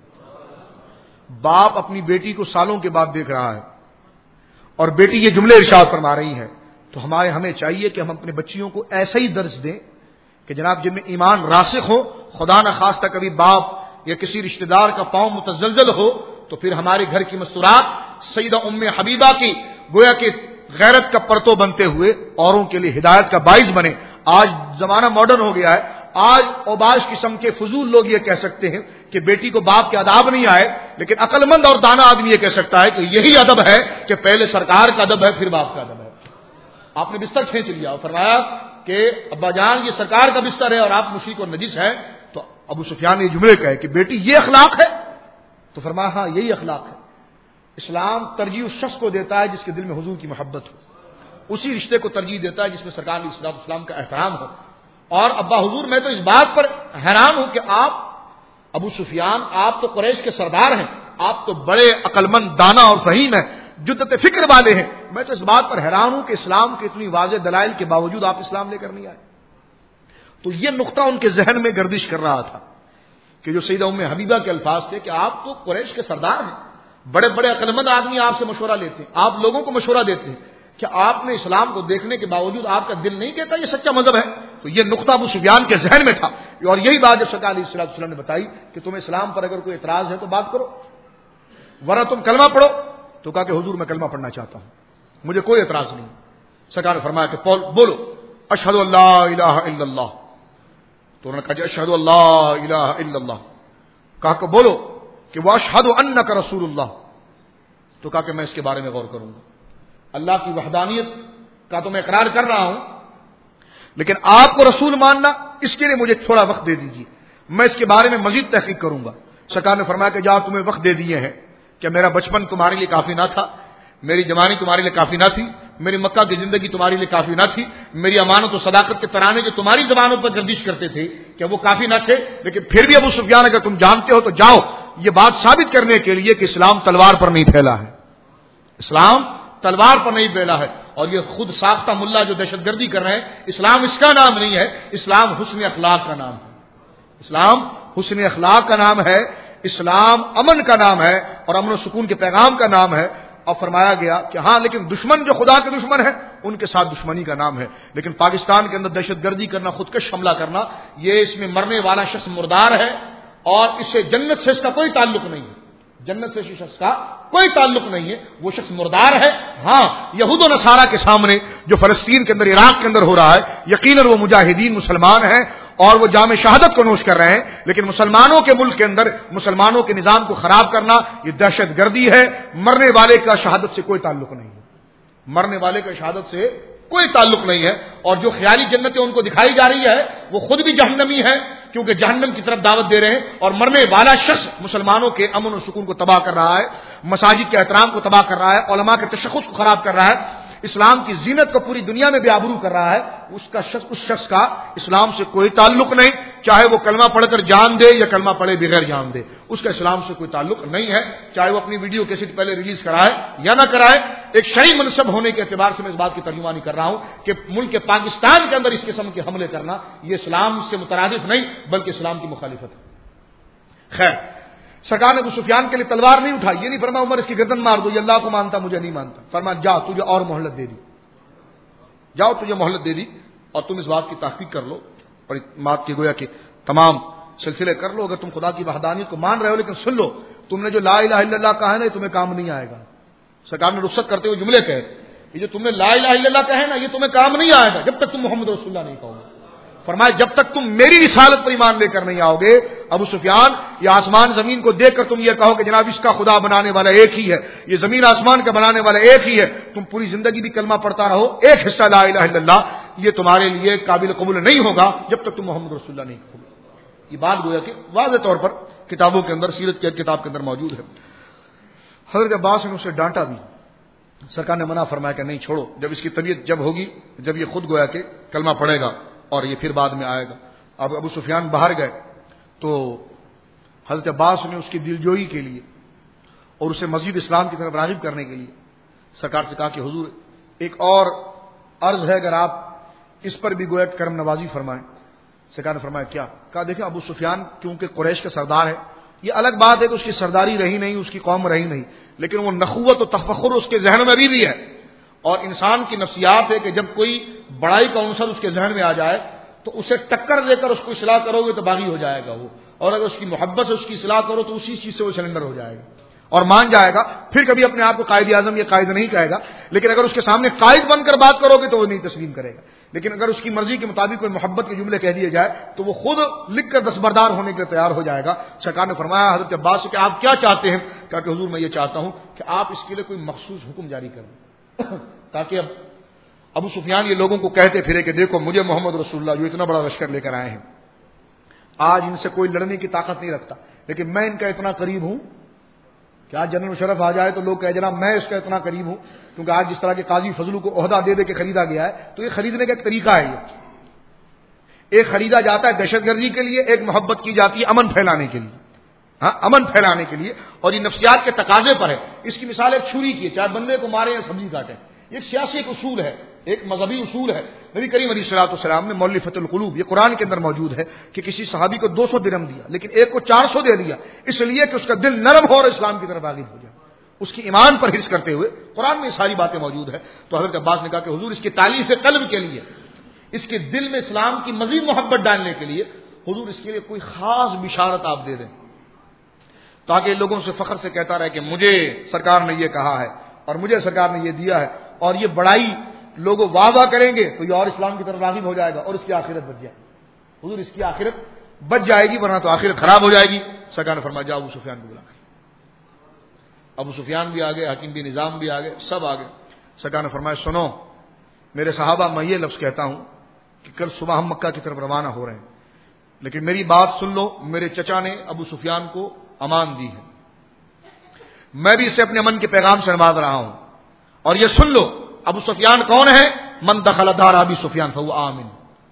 A: باپ اپنی بیٹی کو سالوں کے بعد دیکھ رہا ہے اور بیٹی یہ جملے ارشاد فرما رہی ہے، تو ہمیں چاہیے کہ ہم اپنے بچیوں کو ایسا ہی درس دیں کہ جناب جن میں ایمان راسخ ہو، خدا نہ خواستہ کبھی باپ یا کسی رشتہ دار کا پاؤں متزلزل ہو تو پھر ہمارے گھر کی مستورات سیدہ ام حبیبہ کی گویا کہ غیرت کا پرتو بنتے ہوئے اوروں کے لیے ہدایت کا باعث بنے۔ آج زمانہ ماڈرن ہو گیا ہے، آج اوباش قسم کے فضول لوگ یہ کہہ سکتے ہیں کہ بیٹی کو باپ کے آداب نہیں آئے، لیکن عقل مند اور دانا آدمی یہ کہہ سکتا ہے کہ یہی ادب ہے کہ پہلے سرکار کا ادب ہے پھر باپ کا ادب ہے۔ آپ نے بستر کھینچ لیا اور فرمایا کہ ابا جان یہ سرکار کا بستر ہے اور آپ مشرک اور نجس ہیں، تو ابو سفیان نے یہ جملے کہے کہ بیٹی یہ اخلاق ہے؟ تو فرمایا ہاں یہی اخلاق ہے۔ اسلام ترجیح اس شخص کو دیتا ہے جس کے دل میں حضور کی محبت ہو، اسی رشتے کو ترجیح دیتا ہے جس میں سرکار علیہ الصلوۃ والسلام کا احترام ہو۔ اور ابا حضور میں تو اس بات پر حیران ہوں کہ آپ ابو سفیان، آپ تو قریش کے سردار ہیں، آپ تو بڑے عقل مند، دانا اور فہیم ہیں، جدت فکر والے ہیں، میں تو اس بات پر حیران ہوں کہ اسلام کے اتنی واضح دلائل کے باوجود آپ اسلام لے کر نہیں آئے۔ تو یہ نقطہ ان کے ذہن میں گردش کر رہا تھا کہ جو سیدہ ام حبیبہ کے الفاظ تھے کہ آپ تو قریش کے سردار ہیں، بڑے بڑے عقل مند آدمی آپ سے مشورہ لیتے ہیں، آپ لوگوں کو مشورہ دیتے ہیں، کہ آپ نے اسلام کو دیکھنے کے باوجود آپ کا دل نہیں کہتا یہ سچا مذہب ہے؟ تو یہ نقطہ ابو سفیان کے ذہن میں تھا، اور یہی بات جب سرکار علیہ الصلوۃ والسلام نے بتائی کہ تمہیں اسلام پر اگر کوئی اعتراض ہے تو بات کرو، ورنہ تم کلمہ پڑھو. تو کہا کہ حضور میں کلمہ پڑھنا چاہتا ہوں, مجھے کوئی اعتراض نہیں. سرکار نے فرمایا کہ بولو اشہد ان لا الہ الا اللہ. تو انہوں نے کہا کہ اشہد ان لا الہ الا اللہ. کہا کہ بولو کہ واشہد انک رسول اللہ. تو کہا کہ میں اس کے بارے میں غور کروں گا. اللہ کی وحدانیت کا تو میں اقرار کر رہا ہوں, لیکن آپ کو رسول ماننا اس کے لیے مجھے تھوڑا وقت دے دیجیے, میں اس کے بارے میں مزید تحقیق کروں گا. سرکار نے فرمایا کہ جا تمہیں وقت دے دیے ہیں کہ میرا بچپن تمہارے لیے کافی نہ تھا, میری جوانی تمہارے لیے کافی نہ تھی, میری مکہ کی زندگی تمہارے لیے کافی نہ تھی, میری امانت و صداقت کے ترانے جو تمہاری زبانوں پر گردش کرتے تھے کہ وہ کافی نہ تھے. لیکن پھر بھی ابو سفیان اگر تم جانتے ہو تو جاؤ یہ بات ثابت کرنے کے لیے کہ اسلام تلوار پر نہیں پھیلا ہے, اسلام تلوار پر نہیں پھیلا ہے. اور یہ خود ساختہ ملا جو دہشت گردی کر رہے ہیں, اسلام اس کا نام نہیں ہے, اسلام حسن اخلاق کا نام ہے. اسلام حسن اخلاق کا نام ہے, اسلام امن کا نام ہے اور امن و سکون کے پیغام کا نام ہے. اور فرمایا گیا کہ ہاں لیکن دشمن جو خدا کے دشمن ہے ان کے ساتھ دشمنی کا نام ہے. لیکن پاکستان کے اندر دہشت گردی کرنا, خودکش حملہ کرنا, یہ اس میں مرنے والا شخص مردار ہے اور اس سے جنت سے اس کا کوئی تعلق نہیں ہے. جنت سے شخص کا کوئی تعلق نہیں ہے, وہ شخص مردار ہے. ہاں یہود و نصارہ کے سامنے جو فلسطین کے اندر, عراق کے اندر ہو رہا ہے, یقیناً وہ مجاہدین مسلمان ہیں اور وہ جام شہادت کو نوش کر رہے ہیں, لیکن مسلمانوں کے ملک کے اندر مسلمانوں کے نظام کو خراب کرنا یہ دہشت گردی ہے. مرنے والے کا شہادت سے کوئی تعلق نہیں ہے, مرنے والے کا شہادت سے کوئی تعلق نہیں ہے. اور جو خیالی جنتیں ان کو دکھائی جا رہی ہے وہ خود بھی جہنمی ہے, کیونکہ جہنم کی طرف دعوت دے رہے ہیں. اور مرنے والا شخص مسلمانوں کے امن و سکون کو تباہ کر رہا ہے, مساجد کے احترام کو تباہ کر رہا ہے, علماء کے تشخص کو خراب کر رہا ہے, اسلام کی زینت کو پوری دنیا میں بے آبرو کر رہا ہے. اس شخص کا اسلام سے کوئی تعلق نہیں, چاہے وہ کلمہ پڑھ کر جان دے یا کلمہ پڑھے بغیر جان دے, اس کا اسلام سے کوئی تعلق نہیں ہے. چاہے وہ اپنی ویڈیو کیسٹ پہلے ریلیز کرائے یا نہ کرائے. ایک شرعی منصب ہونے کے اعتبار سے میں اس بات کی ترجمانی کر رہا ہوں کہ ملک پاکستان کے اندر اس قسم کے حملے کرنا یہ اسلام سے مترادف نہیں بلکہ اسلام کی مخالفت ہے. خیر, سرکار نے ابو سفیان کے لیے تلوار نہیں اٹھائی, یہ نہیں فرمایا عمر اس کی گردن مار دو, یہ اللہ کو مانتا مجھے نہیں مانتا. فرمایا جا تجھے اور مہلت دے دی, جاؤ تجھے مہلت دے دی اور تم اس بات کی تحقیق کر لو اور بات کی گویا کہ تمام سلسلے کر لو. اگر تم خدا کی وحدانیت کو مان رہے ہو لیکن سن لو, تم نے جو لا الہ الا اللہ کہا ہے نا یہ تمہیں کام نہیں آئے گا. سرکار نے رخصت کرتے ہوئے جملے کہے, یہ جو تم نے لا الہ الا اللہ کہا ہے نا یہ تمہیں کام نہیں آئے گا جب تک تم محمد رسول اللہ نہیں کہو گے. فرمایا جب تک تم میری رسالت پر ایمان لے کر نہیں آؤ گے ابو سفیان, یہ آسمان زمین کو دیکھ کر تم یہ کہو کہ جناب اس کا خدا بنانے والا ایک ہی ہے, یہ زمین آسمان کا بنانے والا ایک ہی ہے, تم پوری زندگی بھی کلمہ پڑھتا رہو ایک حصہ لا الہ الا اللہ, یہ تمہارے لیے قابل قبول نہیں ہوگا جب تک تم محمد رسول اللہ نہیں کہو گے. یہ بات گویا کہ واضح طور پر کتابوں کے اندر, سیرت کی کتاب کے اندر موجود ہے. حضرت عباس نے اسے ڈانٹا بھی, سرکار نے منع فرمایا کہ نہیں چھوڑو, جب اس کی طبیعت جب ہوگی, جب یہ خود گویا کہ کلمہ پڑھے گا اور یہ پھر بعد میں آئے گا. اب ابو سفیان باہر گئے تو حضرت عباس نے اس کی دلجوئی کے لیے اور اسے مزید اسلام کی طرف راغب کرنے کے لیے سرکار سے کہا کہ حضور ایک اور عرض ہے, اگر آپ اس پر بھی گویا کرم نوازی فرمائیں. سرکار نے فرمایا کیا؟ کہا دیکھیں ابو سفیان کیونکہ قریش کا سردار ہے, یہ الگ بات ہے کہ اس کی سرداری رہی نہیں, اس کی قوم رہی نہیں, لیکن وہ نخوت و تفخر اس کے ذہن میں ابھی بھی ہے. اور انسان کی نفسیات ہے کہ جب کوئی بڑائی کا عنصر اس کے ذہن میں آ جائے تو اسے ٹکر دے کر اس کو اصلاح کرو گے تو باغی ہو جائے گا وہ, اور اگر اس کی محبت سے اس کی اصلاح کرو تو اسی چیز سے وہ سرنڈر ہو جائے گا اور مان جائے گا. پھر کبھی اپنے آپ کو قائد اعظم یا قائد نہیں کہے گا, لیکن اگر اس کے سامنے قائد بن کر بات کرو گے تو وہ نہیں تسلیم کرے گا. لیکن اگر اس کی مرضی کے مطابق کوئی محبت کے جملے کہہ دیے جائے تو وہ خود لکھ کر دستبردار ہونے کے لیے تیار ہو جائے گا. سرکار نے فرمایا حضرت عباس سے کہ آپ کیا چاہتے ہیں؟ کہا کہ حضور میں یہ چاہتا ہوں کہ آپ اس کے لیے کوئی مخصوص حکم جاری کریں تاکہ ابو سفیان یہ لوگوں کو کہتے پھرے کہ دیکھو مجھے محمد رسول اللہ جو اتنا بڑا لشکر لے کر آئے ہیں, آج ان سے کوئی لڑنے کی طاقت نہیں رکھتا, لیکن میں ان کا اتنا قریب ہوں کہ آج جنرل مشرف آ جائے تو لوگ کہہ جناب میں اس کا اتنا قریب ہوں, کیونکہ آج جس طرح کے قاضی فضلو کو عہدہ دے دے کے خریدا گیا ہے تو یہ خریدنے کا ایک طریقہ ہے. یہ ایک خریدا جاتا ہے دہشت گردی کے لیے, ایک محبت کی جاتی ہے امن پھیلانے کے لیے, ہاں امن پھیلانے کے لیے, اور یہ نفسیات کے تقاضے پر ہے. اس کی مثال ایک چھری کی ہے, چاہے بندے کو مارے یا سبزی کاٹے, یہ ایک سیاسی ایک اصول ہے, ایک مذہبی اصول ہے. نبی کریم علیہ الصلوۃ والسلام نے مؤلفۃ القلوب, یہ قرآن کے اندر موجود ہے کہ کسی صحابی کو 200 درہم دیا لیکن ایک کو 400 دے دیا, اس لیے کہ اس کا دل نرم ہو اور اسلام کی طرف راغب ہو جائے, اس کی ایمان پر حرص کرتے ہوئے. قرآن میں یہ ساری باتیں موجود ہیں. تو حضرت عباس نے کہا کہ حضور اس کی تالیف قلب کے لیے, اس کے دل میں اسلام کی مزید محبت ڈالنے کے لیے حضور اس کے لیے کوئی خاص بشارت آپ دے دیں. تاکہ لوگوں سے فخر سے کہتا رہے کہ مجھے سرکار نے یہ کہا ہے اور مجھے سرکار نے یہ دیا ہے، اور یہ بڑائی لوگ واہ کریں گے تو یہ اور اسلام کی طرف راغب ہو جائے گا اور اس کی آخرت بچ جائے گی۔ حضور اس کی آخرت بچ جائے گی ورنہ تو آخرت خراب ہو جائے گی۔ سرکار نے فرمایا جاؤ ابو سفیان کو بلا کر۔ ابو سفیان بھی آگے، حکیم بن نظام بھی آگے، سب آگے۔ سرکار نے فرمایا سنو میرے صحابہ، میں یہ لفظ کہتا ہوں کہ کل صبح ہم مکہ کی طرف روانہ ہو رہے ہیں، لیکن میری بات سن لو، میرے چچا نے ابو سفیان کو امان دی ہے، میں بھی اسے اپنے امن کے پیغام سے نواز رہا ہوں، اور یہ سن لو ابو سفیان کون ہے؟ من دخل دار ابی سفیان فهو آمن۔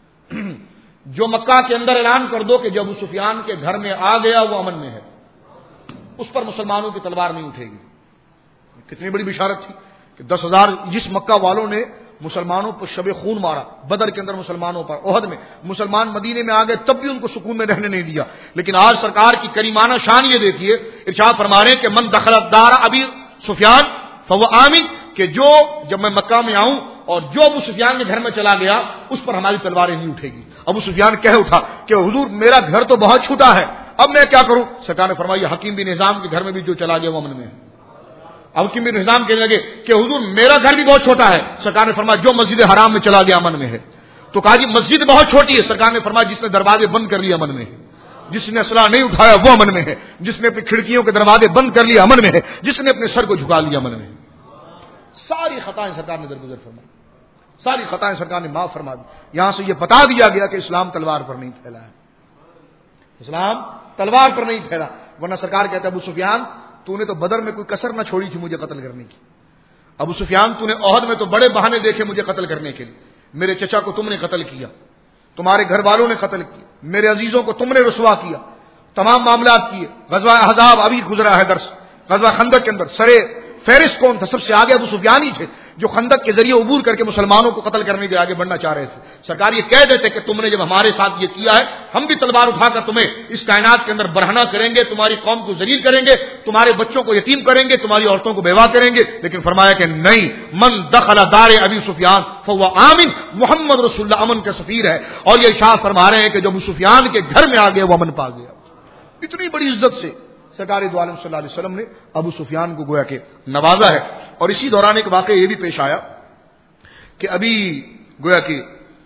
A: جو مکہ کے اندر اعلان کر دو کہ جو ابو سفیان کے گھر میں آ گیا وہ امن میں ہے، اس پر مسلمانوں کی تلوار نہیں اٹھے گی۔ کتنی بڑی بشارت تھی کہ 10,000 جس مکہ والوں نے مسلمانوں پر شب خون مارا، بدر کے اندر مسلمانوں پر، احد میں مسلمان مدینے میں آ گئے تب بھی ان کو سکون میں رہنے نہیں دیا، لیکن آج سرکار کی کریمانہ شان یہ دیکھیے، ارشاد فرما رہے ہیں کہ من دخل دار ابی سفیان فهو آمن، کہ جو جب میں مکہ میں آؤں اور جو ابو سفیان کے گھر میں چلا گیا اس پر ہماری تلواریں نہیں اٹھے گی۔ ابو سفیان کہہ اٹھا کہ حضور میرا گھر تو بہت چھوٹا ہے، اب میں کیا کروں؟ سرکار نے فرمایا حکیم بن نظام کے گھر میں بھی جو چلا گیا وہ امن میں ہے۔ اب حکیم بن نظام کہنے لگے کہ حضور میرا گھر بھی بہت چھوٹا ہے، سرکار نے فرمایا جو مسجد حرام میں چلا گیا امن میں ہے۔ تو کہا جی مسجد بہت چھوٹی ہے، سرکار نے فرمایا جس نے دروازے بند کر لیے امن میں ہے، جس نے اسلحہ نہیں اٹھایا وہ امن میں ہے، جس نے اپنی کھڑکیوں کے دروازے بند کر لیے امن میں ہے، جس نے اپنے سر کو جھکا لیا امن میں ہے۔ ساری خطائیں سرکار نے درگزر فرمائی، ساری خطائیں سرکار نے معاف فرما دی۔ یہاں سے یہ بتا دیا گیا کہ اسلام تلوار پر نہیں پھیلا ہے، اسلام تلوار پر نہیں پھیلا، ورنہ سرکار کہتا ہے ابو سفیان تو نے تو بدر میں کوئی کسر نہ چھوڑی تھی مجھے قتل کرنے کی، ابو سفیان تو نے احد میں تو بڑے بہانے دیکھے مجھے قتل کرنے کے لیے، میرے چچا کو تم نے قتل کیا، تمہارے گھر والوں نے قتل کیا، میرے عزیزوں کو تم نے رسوا کیا، تمام معاملات کیے۔ غزوہ احزاب ابھی گزرا ہے درس، غزوہ خندق کے اندر سرے فہرست کون تھا؟ سب سے آگے ابو سفیان ہی تھے جو خندق کے ذریعے عبور کر کے مسلمانوں کو قتل کرنے کے آگے بڑھنا چاہ رہے تھے۔ سرکار یہ کہہ دیتے کہ تم نے جب ہمارے ساتھ یہ کیا ہے ہم بھی تلوار اٹھا کر تمہیں اس کائنات کے اندر برہنہ کریں گے، تمہاری قوم کو ذلیل کریں گے، تمہارے بچوں کو یتیم کریں گے، تمہاری عورتوں کو بیوہ کریں گے، لیکن فرمایا کہ نہیں، من دخل دار ابی سفیان فهو آمن، محمد رسول اللہ امن کا سفیر ہے، اور یہ ارشاد فرما رہے ہیں کہ جو ابو سفیان کے گھر میں آ گیا وہ امن پا گیا۔ اتنی بڑی عزت سے سرکار دو عالم صلی اللہ علیہ وسلم نے ابو سفیان کو گویا کہ نوازا ہے۔ اور اسی دوران ایک واقعہ یہ بھی پیش آیا کہ ابھی گویا کہ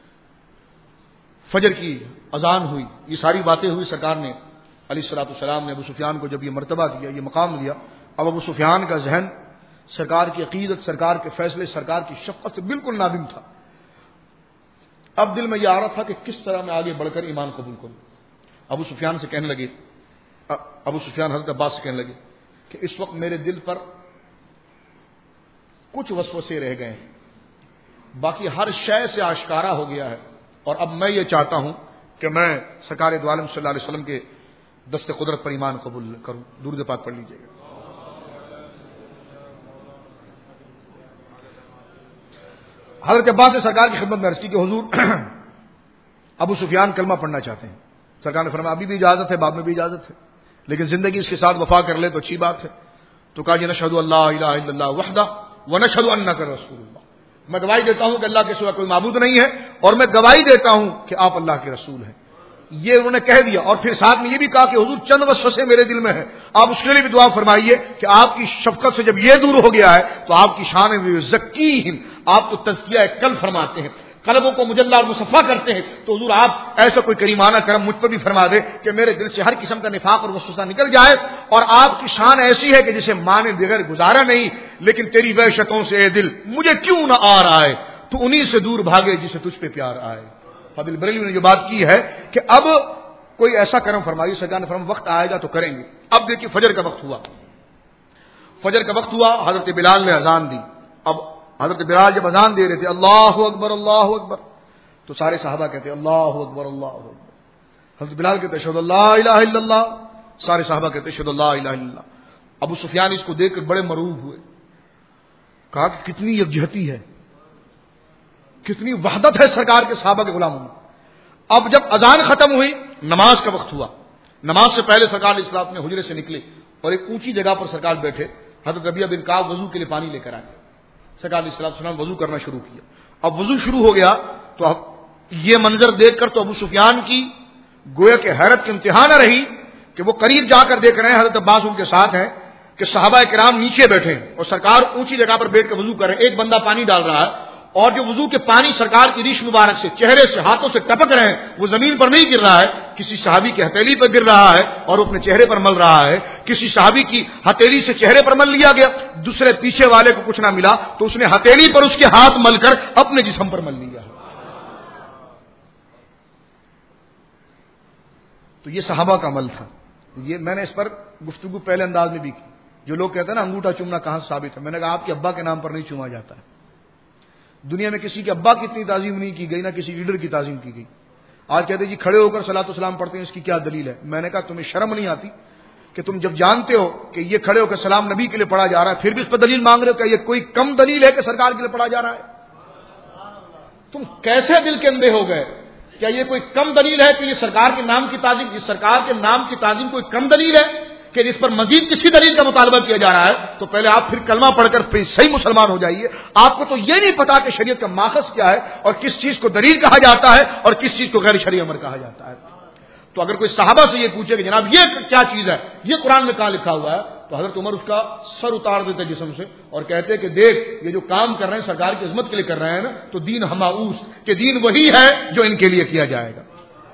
A: فجر کی اذان ہوئی، یہ ساری باتیں ہوئی، سرکار نے علیہ الصلوۃ والسلام نے ابو سفیان کو جب یہ مرتبہ دیا، یہ مقام دیا، اب ابو سفیان کا ذہن سرکار کی عقیدت، سرکار کے فیصلے، سرکار کی شفقت سے بالکل نادم تھا۔ اب دل میں یہ آ رہا تھا کہ کس طرح میں آگے بڑھ کر ایمان قبول کروں۔ ابو سفیان سے کہنے لگے، ابو سفیان حضرت عباس سے کہنے لگے کہ اس وقت میرے دل پر کچھ وسوسے رہ گئے ہیں، باقی ہر شے سے آشکارا ہو گیا ہے، اور اب میں یہ چاہتا ہوں کہ میں سرکار دو عالم صلی اللہ علیہ وسلم کے دست قدرت پر ایمان قبول کروں۔ درود پاک پڑھ لیجیے گا۔ حضرت عباس نے سرکار کی خدمت میں عرض کی کہ حضور ابو سفیان کلمہ پڑھنا چاہتے ہیں۔ سرکار نے فرمایا ابھی بھی اجازت ہے، بعد میں بھی اجازت ہے، لیکن زندگی اس کے ساتھ وفا کر لے تو اچھی بات ہے۔ تو کہا جی نشہد اللہ الہ الا اللہ وحدہ ونشہد انک رسول اللہ، میں گواہی دیتا ہوں کہ اللہ کے سوا کوئی معبود نہیں ہے، اور میں گواہی دیتا ہوں کہ آپ اللہ کے رسول ہیں۔ یہ انہوں نے کہہ دیا، اور پھر ساتھ میں یہ بھی کہا کہ حضور چند وسوسے میرے دل میں ہیں، آپ اس کے لیے بھی دعا فرمائیے کہ آپ کی شفقت سے جب یہ دور ہو گیا ہے تو آپ کی شان زکیہم، آپ تو تزکیہ قلب فرماتے ہیں، قلبوں کو مجلہ اور مصفا کرتے ہیں، تو حضور آپ ایسا کوئی کریمانہ کرم مجھ پر بھی فرما دے کہ میرے دل سے ہر قسم کا نفاق اور وسوسہ نکل جائے، اور آپ کی شان ایسی ہے کہ جسے مانے بغیر گزارا نہیں، لیکن تیری وحشتوں سے اے دل مجھے کیوں نہ آر آئے، تو انہی سے دور بھاگے جسے تجھ پہ پیار آئے۔ فاضل بریلوی نے جو بات کی ہے کہ اب کوئی ایسا کرم فرمائیے، سرکار نے فرمایا وقت آئے گا تو کریں گے۔ اب دیکھیے فجر کا وقت ہوا، فجر کا وقت ہوا، حضرت بلال نے اذان دی۔ اب حضرت بلال جب اذان دے رہے تھے اللہ اکبر اللہ اکبر، تو سارے صحابہ کہتے اللہ اکبر اللہ اکبر۔ حضرت بلال کہتے اشہد اللہ الہ الا اللہ، سارے صحابہ کہتے اشہد اللہ الہ الا اللہ۔ ابو سفیان اس کو دیکھ کر بڑے مروب ہوئے، کہا کہ کتنی یکجہتی ہے، کتنی وحدت ہے سرکار کے صحابہ کے غلاموں میں۔ اب جب اذان ختم ہوئی، نماز کا وقت ہوا، نماز سے پہلے سرکار علیہ السلام نے حجرے سے نکلے اور ایک اونچی جگہ پر سرکار بیٹھے، حضرت ربیعہ بن کعب وضو کے لیے پانی لے کر آئے، سرکار علیہ السلام وضو کرنا شروع کیا۔ اب وضو شروع ہو گیا تو اب یہ منظر دیکھ کر تو ابو سفیان کی گویا کہ حیرت کی انتہا نہ رہی کہ وہ قریب جا کر دیکھ رہے ہیں، حضرت عباس ان کے ساتھ ہیں، کہ صحابہ کرام نیچے بیٹھے ہیں اور سرکار اونچی جگہ پر بیٹھ کر وضو کر رہے ہیں. ایک بندہ پانی ڈال رہا ہے اور جو وضو کے پانی سرکار کی ریش مبارک سے، چہرے سے، ہاتھوں سے ٹپک رہے ہیں، وہ زمین پر نہیں گر رہا ہے، کسی صحابی کی ہتھیلی پر گر رہا ہے اور وہ اپنے چہرے پر مل رہا ہے. کسی صحابی کی ہتھیلی سے چہرے پر مل لیا گیا، دوسرے پیچھے والے کو کچھ نہ ملا تو اس نے ہتھیلی پر اس کے ہاتھ مل کر اپنے جسم پر مل لیا. تو یہ صحابہ کا عمل تھا. یہ میں نے اس پر گفتگو پہلے انداز میں بھی کی. جو لوگ کہتے ہیں نا انگوٹھا چومنا کہاں سے ثابت ہے، میں نے کہا آپ کے ابا کے نام پر نہیں چوما جاتا ہے. دنیا میں کسی کے ابا کی اتنی تعظیم نہیں کی گئی، نہ کسی لیڈر کی تعظیم کی گئی. آج کہتے جی کھڑے ہو کر صلاۃ و سلام پڑھتے ہیں، اس کی کیا دلیل ہے؟ میں نے کہا تمہیں شرم نہیں آتی کہ تم جب جانتے ہو کہ یہ کھڑے ہو کر سلام نبی کے لیے پڑھا جا رہا ہے، پھر بھی اس پر دلیل مانگ رہے ہو؟ کہ یہ کوئی کم دلیل ہے کہ سرکار کے لیے پڑھا جا رہا ہے؟ تم کیسے دل کے اندھے ہو گئے؟ کیا یہ کوئی کم دلیل ہے کہ یہ سرکار کے نام کی تعظیم، یہ سرکار کے نام کی تعظیم کوئی کم دلیل ہے کہ اس پر مزید کسی دلیل کا مطالبہ کیا جا رہا ہے؟ تو پہلے آپ پھر کلمہ پڑھ کر پھر صحیح مسلمان ہو جائیے. آپ کو تو یہ نہیں پتا کہ شریعت کا ماخذ کیا ہے اور کس چیز کو دلیل کہا جاتا ہے اور کس چیز کو غیر شرعی امر کہا جاتا ہے. تو اگر کوئی صحابہ سے یہ پوچھے کہ جناب یہ کیا چیز ہے، یہ قرآن میں کہاں لکھا ہوا ہے، تو حضرت عمر اس کا سر اتار دیتے جسم سے اور کہتے کہ دیکھ یہ جو کام کر رہے ہیں سرکار کی عظمت کے لیے کر رہے ہیں نا، تو دین ہماؤس کہ دین وہی ہے جو ان کے لیے کیا جائے گا.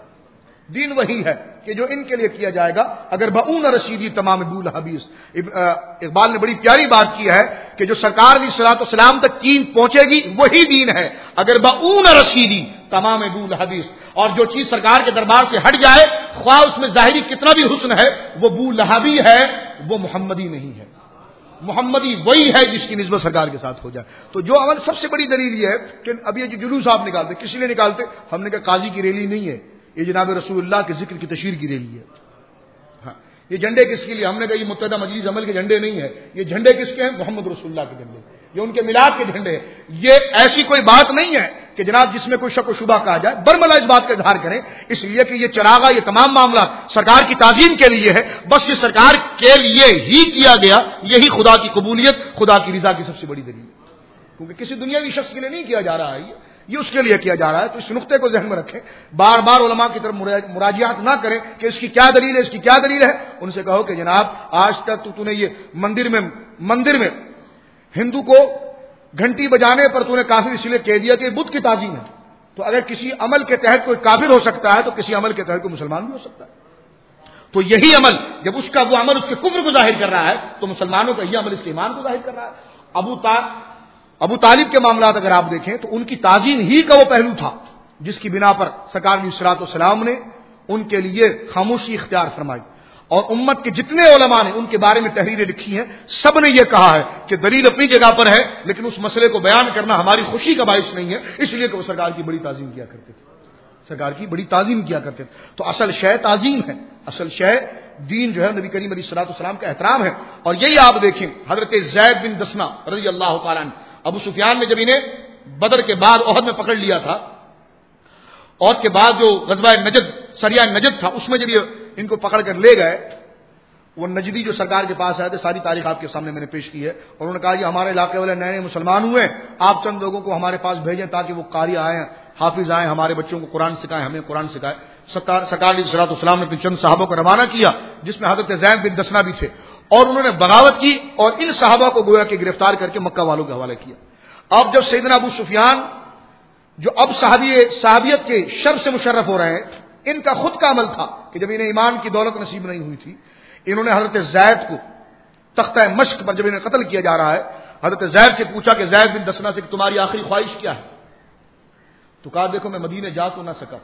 A: دین وہی ہے کہ جو ان کے لیے کیا جائے گا. اگر بؤون رشیدی تمام بول حبیث، اقبال نے بڑی پیاری بات کی ہے کہ جو سرکار کی صلاۃ و سلام تک چین پہنچے گی وہی دین ہے. اگر بؤون رشیدی تمام بول حبیث، اور جو چیز سرکار کے دربار سے ہٹ جائے خواہ اس میں ظاہری کتنا بھی حسن ہے، وہ بو لہبی ہے، وہ محمدی نہیں ہے. محمدی وہی ہے جس کی نسبت سرکار کے ساتھ ہو جائے. تو جو عمل سب سے بڑی دلیل یہ ہے کہ اب یہ جو جلوس آپ نکالتے کسی لیے نکالتے؟ ہم نے کہا قاضی کی ریلی نہیں ہے، یہ جناب رسول اللہ کے ذکر کی تشہیر کی ریلی ہے. ہاں یہ جھنڈے کس کے لیے؟ ہم نے کہا یہ متحدہ مجلس عمل کے جھنڈے نہیں ہیں، یہ جھنڈے کس کے ہیں؟ محمد رسول اللہ کے جھنڈے، یہ ان کے میلاد کے جھنڈے ہیں. یہ ایسی کوئی بات نہیں ہے کہ جناب جس میں کوئی شک و شبہ کہا جائے. برملا اس بات کا اظہار کریں اس لیے کہ یہ چراغا، یہ تمام معاملات سرکار کی تعظیم کے لیے ہے. بس یہ سرکار کے لیے ہی کیا گیا، یہی خدا کی قبولیت، خدا کی رضا کی سب سے بڑی دلیل ہے. کیونکہ کسی دنیاوی شخص کے لیے نہیں کیا جا رہا ہے، یہ اس کے لیے کیا جا رہا ہے. تو اس نقطے کو ذہن میں رکھیں، بار بار علماء کی طرف مراجعات نہ کریں کہ اس کی کیا دلیل ہے، اس کی کیا دلیل ہے. ان سے کہو کہ جناب آج تک تو نے یہ مندر میں ہندو کو گھنٹی بجانے پر تو نے کافر اس لیے کہہ دیا کہ بدھ کی تعظیم ہے. تو اگر کسی عمل کے تحت کوئی کافر ہو سکتا ہے تو کسی عمل کے تحت کوئی مسلمان بھی ہو سکتا ہے. تو یہی عمل جب اس کا وہ عمل اس کے کفر کو ظاہر کر رہا ہے تو مسلمانوں کا یہ عمل اس کے ایمان کو ظاہر کر رہا ہے. ابو طالب کے معاملات اگر آپ دیکھیں تو ان کی تعظیم ہی کا وہ پہلو تھا جس کی بنا پر سرکار علیہ الصلوۃ والسلام نے ان کے لیے خاموشی اختیار فرمائی. اور امت کے جتنے علماء نے ان کے بارے میں تحریریں لکھی ہیں سب نے یہ کہا ہے کہ دلیل اپنی جگہ پر ہے، لیکن اس مسئلے کو بیان کرنا ہماری خوشی کا باعث نہیں ہے، اس لیے کہ وہ سرکار کی بڑی تعظیم کیا کرتے تھے. سرکار کی بڑی تعظیم کیا کرتے تھے. تو اصل شے تعظیم ہے، اصل شے دین جو ہے نبی کریم علیہ الصلوۃ والسلام کا احترام ہے. اور یہی آپ دیکھیں حضرت زید بن دسنہ رضی اللہ تعالیٰ عنہ، ابو سفیان نے جب انہیں بدر کے بعد احد میں پکڑ لیا تھا اور کے بعد جو غزوہ نجد، سریہ نجد تھا، اس میں جب یہ ان کو پکڑ کر لے گئے، وہ نجدی جو سرکار کے پاس آئے تھے، ساری تاریخ آپ کے سامنے میں نے پیش کی ہے. اور انہوں نے کہا یہ ہمارے علاقے والے نئے مسلمان ہوئے، آپ چند لوگوں کو ہمارے پاس بھیجیں تاکہ وہ قاری آئیں، حافظ آئیں، ہمارے بچوں کو قرآن سکھائیں، ہمیں قرآن سکھائیں. سرکار علیہ الصلوۃ والسلام نے چند صحابہ کو روانہ کیا جس میں حضرت زید بن دسنہ بھی تھے، اور انہوں نے بغاوت کی اور ان صحابہ کو گویا کہ گرفتار کر کے مکہ والوں کے حوالے کیا. اب جب سیدنا ابو سفیان جو اب صحابیت کے شر سے مشرف ہو رہے ہیں، ان کا خود کا عمل تھا کہ جب انہیں ایمان کی دولت نصیب نہیں ہوئی تھی، انہوں نے حضرت زید کو تختہ مشق پر جب انہیں قتل کیا جا رہا ہے، حضرت زید سے پوچھا کہ زید بن دسنہ سے کہ تمہاری آخری خواہش کیا ہے؟ تو کہا دیکھو میں مدینے جا تو نہ سکا،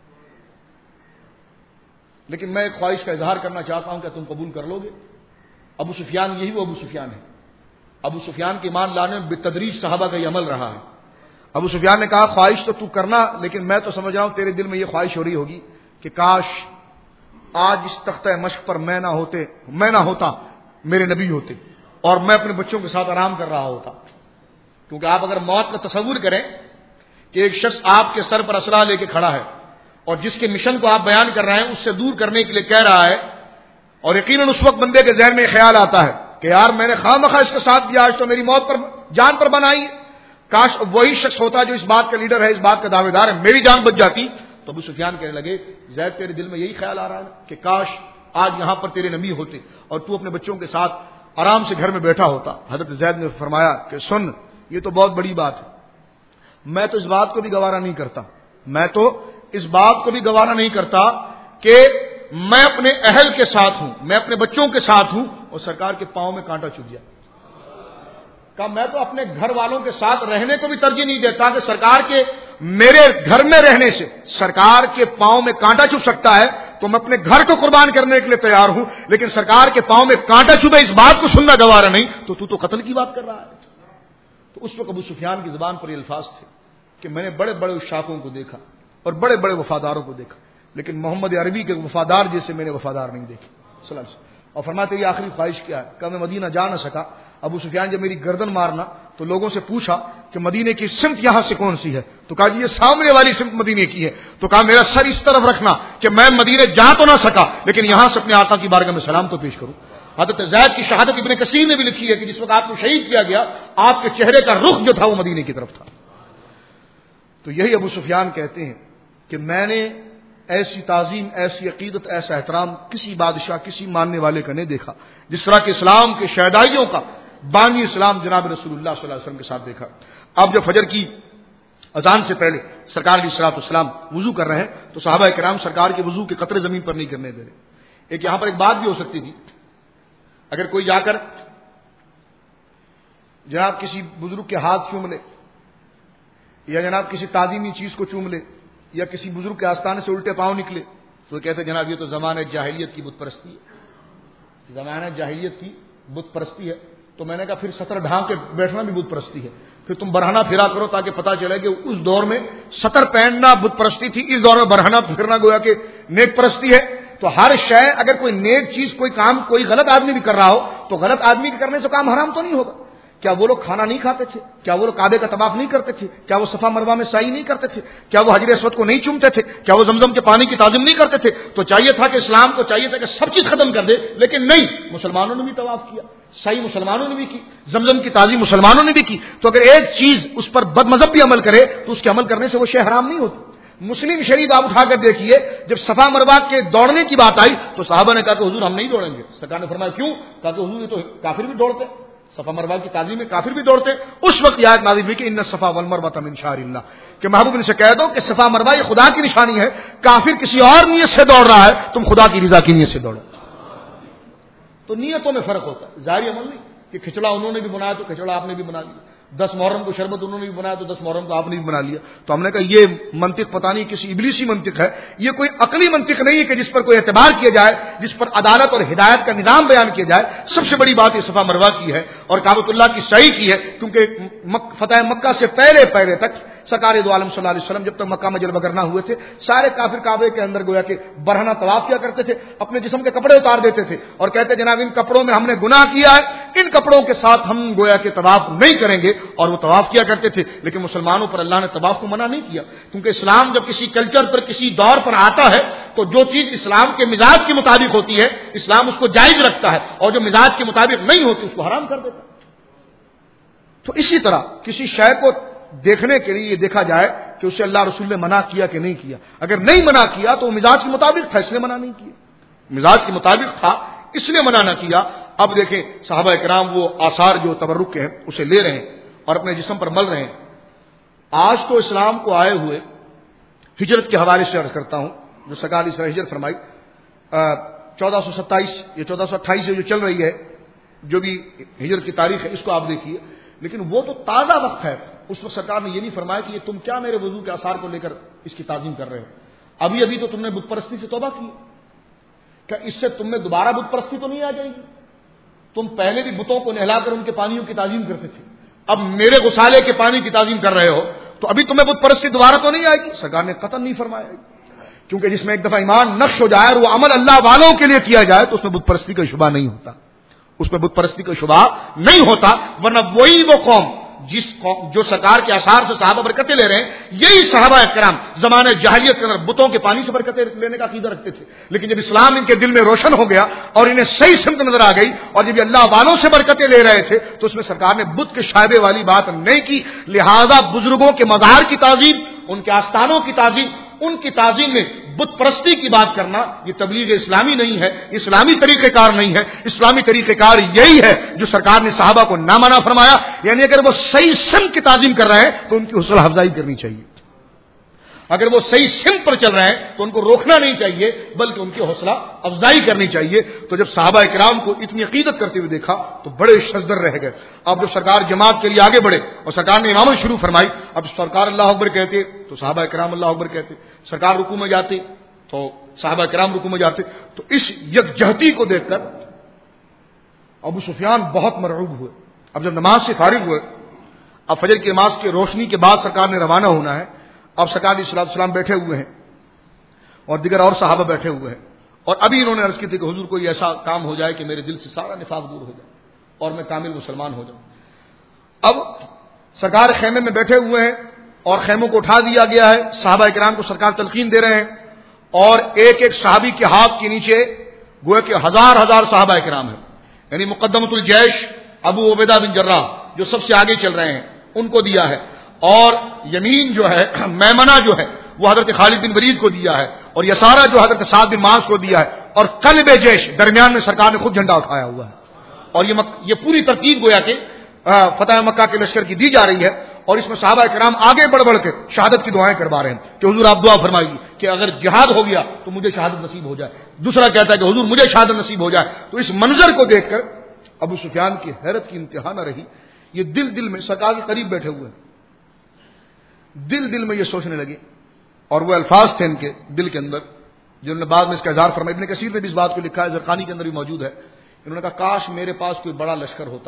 A: لیکن میں ایک خواہش کا اظہار کرنا چاہتا ہوں کہ تم قبول کر لو گے. ابو سفیان یہی وہ ابو سفیان ہے. ابو سفیان کے ایمان لانے میں بتدریج صحابہ کا یہ عمل رہا ہے. ابو سفیان نے کہا خواہش تو کرنا، لیکن میں تو سمجھ رہا ہوں تیرے دل میں یہ خواہش ہو رہی ہوگی کہ کاش آج اس تختہ مشق پر میں نہ ہوتا، میرے نبی ہوتے اور میں اپنے بچوں کے ساتھ آرام کر رہا ہوتا. کیونکہ آپ اگر موت کا تصور کریں کہ ایک شخص آپ کے سر پر اسلحہ لے کے کھڑا ہے اور جس کے مشن کو آپ بیان کر رہے ہیں اس سے دور کرنے کے لیے کہہ رہا ہے، اور یقیناً اس وقت بندے کے ذہن میں خیال آتا ہے کہ یار میں نے خواہ اس کے ساتھ دیا، آج تو میری موت پر جان پر بنائی، کاش وہی شخص ہوتا جو اس بات کا لیڈر ہے، اس بات کا دعوے دار ہے، میری جان بچ جاتی. تو ابو سفیان کہنے لگے زید تیرے دل میں یہی خیال آ رہا ہے کہ کاش آج یہاں پر تیرے نبی ہوتے اور تو اپنے بچوں کے ساتھ آرام سے گھر میں بیٹھا ہوتا. حضرت زید نے فرمایا کہ سن، یہ تو بہت بڑی بات ہے، میں تو اس بات کو بھی گوارا نہیں کرتا، میں تو اس بات کو بھی گوارا نہیں کرتا کہ میں اپنے اہل کے ساتھ ہوں، میں اپنے بچوں کے ساتھ ہوں اور سرکار کے پاؤں میں کانٹا چبھ جائے. کہا میں تو اپنے گھر والوں کے ساتھ رہنے کو بھی ترجیح نہیں دیتا کہ سرکار کے میرے گھر میں رہنے سے سرکار کے پاؤں میں کانٹا چبھ سکتا ہے تو میں اپنے گھر کو قربان کرنے کے لیے تیار ہوں، لیکن سرکار کے پاؤں میں کانٹا چبھے اس بات کو سننا گوارا نہیں. تو قتل کی بات کر رہا ہے. تو اس وقت ابو سفیان کی زبان پر یہ الفاظ تھے کہ میں نے بڑے بڑے عشاقوں کو دیکھا اور بڑے بڑے وفاداروں کو دیکھا، لیکن محمد عربی کے وفادار جیسے میں نے وفادار نہیں دیکھے صلی اللہ علیہ وسلم. اور فرمایا تیری آخری خواہش کیا ہے؟ کہ میں مدینہ جا نہ سکا. ابو سفیان جب میری گردن مارنا تو لوگوں سے پوچھا کہ مدینے کی سمت یہاں سے کون سی ہے؟ تو کہا جی یہ سامنے والی سمت مدینے کی ہے. تو کہا میرا سر اس طرف رکھنا کہ میں مدینے جا تو نہ سکا لیکن یہاں سے اپنے آقا کی بارگاہ میں سلام تو پیش کروں. حضرت زید کی شہادت ابن کثیر نے بھی لکھی ہے کہ جس وقت آپ کو شہید کیا گیا آپ کے چہرے کا رخ جو تھا وہ مدینے کی طرف تھا. تو یہی ابو سفیان کہتے ہیں کہ میں نے ایسی تعظیم، ایسی عقیدت، ایسا احترام کسی بادشاہ، کسی ماننے والے کا نہیں دیکھا جس طرح کہ اسلام کے شہدائیوں کا بانی اسلام جناب رسول اللہ صلی اللہ علیہ وسلم کے ساتھ دیکھا. اب جب فجر کی اذان سے پہلے سرکار علیہ الصلوۃ والسلام وضو کر رہے ہیں تو صحابہ کرام سرکار کے وضو کے قطرے زمین پر نہیں کرنے دے رہے. یہاں پر ایک بات بھی ہو سکتی تھی، اگر کوئی جا کر جناب کسی بزرگ کے ہاتھ چوم لے یا جناب کسی تعظیمی چیز کو چوم لے یا کسی بزرگ کے آستانے سے الٹے پاؤں نکلے تو کہتے جناب یہ تو زمانہ جاہلیت کی بت پرستی ہے، زمانہ جاہلیت کی بت پرستی ہے. تو میں نے کہا پھر سطر ڈھانک کے بیٹھنا بھی بت پرستی ہے. پھر تم برہنہ پھرا کرو تاکہ پتہ چلے کہ اس دور میں سطر پہننا بت پرستی تھی، اس دور میں برہنہ پھرنا گویا کہ نیک پرستی ہے. تو ہر شے اگر کوئی نیک چیز، کوئی کام کوئی غلط آدمی بھی کر رہا ہو تو غلط آدمی کے کرنے سے کام حرام تو نہیں ہوگا. کیا وہ لوگ کھانا نہیں کھاتے تھے؟ کیا وہ لوگ کعبے کا طواف نہیں کرتے تھے؟ کیا وہ صفا مروہ میں سعی نہیں کرتے تھے؟ کیا وہ حجر اسود کو نہیں چومتے تھے؟ کیا وہ زمزم کے پانی کی تعظیم نہیں کرتے تھے؟ تو چاہیے تھا کہ اسلام کو چاہیے تھا کہ سب چیز ختم کر دے، لیکن نہیں، مسلمانوں نے بھی طواف کیا، سعی مسلمانوں نے بھی کی، زمزم کی تعظیم مسلمانوں نے بھی کی. تو اگر ایک چیز اس پر بد مذہب بھی عمل کرے تو اس کے عمل کرنے سے وہ شے حرام نہیں ہوتی. مسلم شریف آپ اٹھا کر دیکھیے، جب صفا مروہ کے دوڑنے کی بات آئی تو صحابہ نے کہا کہ حضور ہم نہیں دوڑیں گے. سرکار نے فرمایا کیوں؟ کہا کہ حضور یہ تو کافر بھی دوڑتے، صفا مروہ کی تعظیم میں کافر بھی دوڑتے. اس وقت یہ آیت نازل ہوئی کہ ان الصفا والمروہ من شعائر اللہ، کہ محبوب ان سے کہہ دو کہ صفا مروہ یہ خدا کی نشانی ہے، کافر کسی اور نیت سے دوڑ رہا ہے، تم خدا کی رضا کی نیت سے دوڑو. تو نیتوں میں فرق ہوتا ہے، ظاہری عمل نہیں کہ کھچڑا انہوں نے بھی بنایا تو کھچڑا آپ نے بھی بنا لیا، 10 محرم کو شربت انہوں نے بھی بنایا تو 10 محرم کو آپ نے بھی بنا لیا. تو ہم نے کہا یہ منطق پتہ نہیں کسی ابلیسی منطق ہے، یہ کوئی عقلی منطق نہیں ہے کہ جس پر کوئی اعتبار کیا جائے، جس پر عدالت اور ہدایت کا نظام بیان کیا جائے. سب سے بڑی بات یہ صفا مروہ کی ہے اور کعبۃ اللہ کی سعی کی ہے، کیونکہ فتح مکہ سے پہلے تک سرکار دو عالم صلی اللہ علیہ وسلم جب تک مکہ میں جلوہ گر نہ ہوئے تھے سارے کافر کعبے کے اندر گویا کہ برہنہ طواف کیا کرتے تھے، اپنے جسم کے کپڑے اتار دیتے تھے اور کہتے جناب ان کپڑوں میں ہم نے گناہ کیا ہے، ان کپڑوں کے ساتھ ہم گویا کہ طواف نہیں کریں گے، اور وہ طواف کیا کرتے تھے. لیکن مسلمانوں پر اللہ نے طواف کو منع نہیں کیا، کیونکہ اسلام جب کسی کلچر پر کسی دور پر آتا ہے تو جو چیز اسلام کے مزاج کے مطابق ہوتی ہے اسلام اس کو جائز رکھتا ہے، اور جو مزاج کے مطابق نہیں ہوتی اس کو حرام کر دیتا ہے. تو اسی طرح کسی شے کو دیکھنے کے لیے یہ دیکھا جائے کہ اسے اللہ رسول نے منع کیا کہ نہیں کیا. اگر نہیں منع کیا تو وہ مزاج کے مطابق تھا اس لیے منع نہیں کیا، مزاج کے مطابق تھا اس لیے منع نہ کیا. اب دیکھیں صحابہ کرام وہ آثار جو تبرک کے ہیں اسے لے رہے ہیں اور اپنے جسم پر مل رہے ہیں. آج تو اسلام کو آئے ہوئے ہجرت کے حوالے سے عرض کرتا ہوں، جو سرکار اس طرح ہجرت فرمائی 1427 یا 1428 سے جو چل رہی ہے، جو بھی ہجرت کی تاریخ ہے اس کو آپ دیکھیے. لیکن وہ تو تازہ وقت ہے، اس وقت سرکار نے یہ نہیں فرمایا کہ یہ تم کیا میرے وضو کے آثار کو لے کر اس کی تعظیم کر رہے ہو، ابھی تو تم نے بت پرستی سے توبہ کی، کیا اس سے تم میں دوبارہ بت پرستی تو نہیں آ جائے گی؟ تم پہلے بھی بتوں کو نہلا کر ان کے پانیوں کی تعظیم کرتے تھے، اب میرے غسالے کے پانی کی تعظیم کر رہے ہو تو ابھی تمہیں بت پرستی دوبارہ تو نہیں آئے گی؟ سرکار نے قطعاً نہیں فرمایا، کیونکہ جس میں ایک دفعہ ایمان نقش ہو جائے اور وہ عمل اللہ والوں کے لیے کیا جائے تو اس میں بت پرستی کا شبہ نہیں ہوتا، اس میں بت پرستی کا شبہ نہیں ہوتا. ورنہ وہی وہ قوم جو سرکار کے آثار سے صحابہ برکتیں لے رہے ہیں، یہی صحابہ کرام زمانے جاہلیت کے اندر بتوں کے پانی سے برکتیں لینے کا عقیدہ رکھتے تھے. لیکن جب اسلام ان کے دل میں روشن ہو گیا اور انہیں صحیح سمت نظر آ گئی اور جب اللہ والوں سے برکتیں لے رہے تھے تو اس میں سرکار نے بت کے شائبے والی بات نہیں کی. لہذا بزرگوں کے مزار کی تعظیم، ان کے آستانوں کی تعظیم، ان کی تعظیم میں بت پرستی کی بات کرنا یہ تبلیغ اسلامی نہیں ہے، اسلامی طریقہ کار نہیں ہے. اسلامی طریقہ کار یہی ہے جو سرکار نے صحابہ کو نہ منع فرمایا. یعنی اگر وہ صحیح سمت کی تعظیم کر رہے ہیں تو ان کی حوصلہ افزائی کرنی چاہیے. اگر وہ صحیح سمت پر چل رہے ہیں تو ان کو روکنا نہیں چاہیے بلکہ ان کی حوصلہ افزائی کرنی چاہیے. تو جب صحابہ کرام کو اتنی عقیدت کرتے ہوئے دیکھا تو بڑے شزدر رہ گئے. اب جب سرکار جماعت کے لیے آگے بڑھے اور سرکار نے امامت شروع فرمائی، اب سرکار اللہ اکبر کہتے تو صحابہ کرام اللہ اکبر کہتے، سرکار رکوع میں جاتے تو صحابہ کرام رکوع میں جاتے. تو اس یکجہتی کو دیکھ کر ابو سفیان بہت مرعوب ہوئے. اب جب نماز سے فارغ ہوئے، اب فجر کی نماز کی روشنی کے بعد سرکار نے روانہ ہونا ہے. اب سرکار علیہ الصلوۃ والسلام بیٹھے ہوئے ہیں اور دیگر اور صحابہ بیٹھے ہوئے ہیں، اور ابھی انہوں نے عرض کی تھی کہ حضور کوئی ایسا کام ہو جائے کہ میرے دل سے سارا نفاق دور ہو جائے اور میں کامل مسلمان ہو جاؤں. اب سرکار خیمے میں بیٹھے ہوئے ہیں اور خیموں کو اٹھا دیا گیا ہے. صحابہ کرام کو سرکار تلقین دے رہے ہیں اور ایک ایک صحابی کے ہاتھ کے نیچے گویا کہ ہزار ہزار صحابہ کرام ہیں. یعنی مقدمۃ الجیش ابو عبیدہ بن جراح جو سب سے آگے چل رہے ہیں ان کو دیا ہے، اور یمین جو ہے میمنہ جو ہے وہ حضرت خالد بن ولید کو دیا ہے، اور یسارہ جو حضرت سعد بن معاذ کو دیا ہے، اور قلب جیش درمیان میں سرکار نے خود جھنڈا اٹھایا ہوا ہے. اور یہ پوری ترتیب گویا کہ فتح مکہ کے لشکر کی دی جا رہی ہے. اور اس میں صحابہ کرام آگے بڑھ بڑھ کے شہادت کی دعائیں کروا رہے ہیں کہ حضور آپ دعا فرمائیے کہ اگر جہاد ہو گیا تو مجھے شہادت نصیب ہو جائے. دوسرا کہتا ہے کہ حضور مجھے شہادت نصیب ہو جائے. تو اس منظر کو دیکھ کر ابو سفیان کی حیرت کی انتہا نہ رہی. یہ دل میں سرکار کے قریب بیٹھے ہوئے ہیں، دل میں یہ سوچنے لگے، اور وہ الفاظ تھے ان کے دل کے اندر جنہوں نے بعد میں اس کا اظہار فرمایا. ابن کثیر نے بھی اس بات کو لکھا ہے، زرقانی کے اندر بھی موجود ہے. انہوں نے کہا کاش میرے پاس کوئی بڑا لشکر ہوتا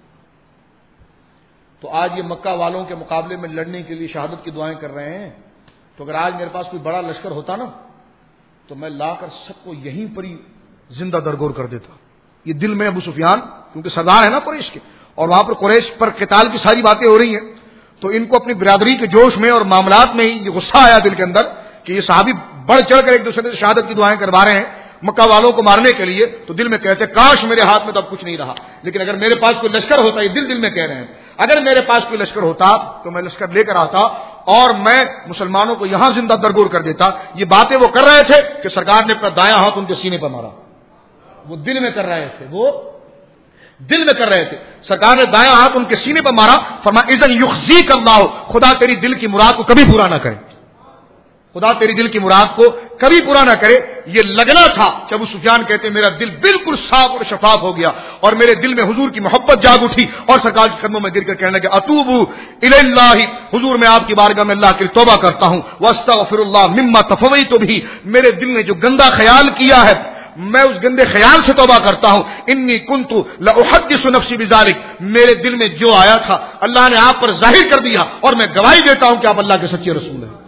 A: تو آج یہ مکہ والوں کے مقابلے میں لڑنے کے لیے شہادت کی دعائیں کر رہے ہیں. تو اگر آج میرے پاس کوئی بڑا لشکر ہوتا نا تو میں لا کر سب کو یہیں پر ہی زندہ درگور کر دیتا. یہ دل میں ابو سفیان کیونکہ سردار ہے نا قریش کے، اور وہاں پر قریش پر قتال کی ساری باتیں ہو رہی ہیں، تو ان کو اپنی برادری کے جوش میں اور معاملات میں ہی یہ غصہ آیا دل کے اندر کہ یہ صحابی بڑھ چڑھ کر ایک دوسرے سے شہادت کی دعائیں کروا رہے ہیں مکہ والوں کو مارنے کے لیے. تو دل میں کہتے کاش میرے ہاتھ میں تو اب کچھ نہیں رہا، لیکن اگر میرے پاس کوئی لشکر ہوتا، یہ دل میں کہہ رہے ہیں، اگر میرے پاس کوئی لشکر ہوتا تو میں لشکر لے کر آتا اور میں مسلمانوں کو یہاں زندہ درگور کر دیتا. یہ باتیں وہ کر رہے تھے کہ سرکار نے اپنا دایاں ہاتھ ان کے سینے پر مارا. وہ دل میں کر رہے تھے، وہ دل میں کر رہے تھے. سرکار نے دایاں ہاتھ ان کے سینے پر مارا. فرمایا اذن یخزیک اللہ، خدا تیری دل کی مراد کو کبھی پورا نہ کرے، خدا تیری دل کی مراد کو کبھی پورا نہ کرے. یہ لگنا تھا کہ ابو سفیان کہتے میرا دل بالکل صاف اور شفاف ہو گیا اور میرے دل میں حضور کی محبت جاگ اٹھی اور سرکار کے قدموں میں گر کر کہنے لگے اتوبو الی اللہ، حضور میں آپ کی بارگاہ میں اللہ کے لیے توبہ کرتا ہوں، واستغفر اللہ مما تفویت بھی، میرے دل نے جو گندا خیال کیا ہے میں اس گندے خیال سے توبہ کرتا ہوں. انی کنت لاحدث نفسی بذلک، میرے دل میں جو آیا تھا اللہ نے آپ پر ظاہر کر دیا اور میں گواہی دیتا ہوں کہ آپ اللہ کے سچے رسول ہیں.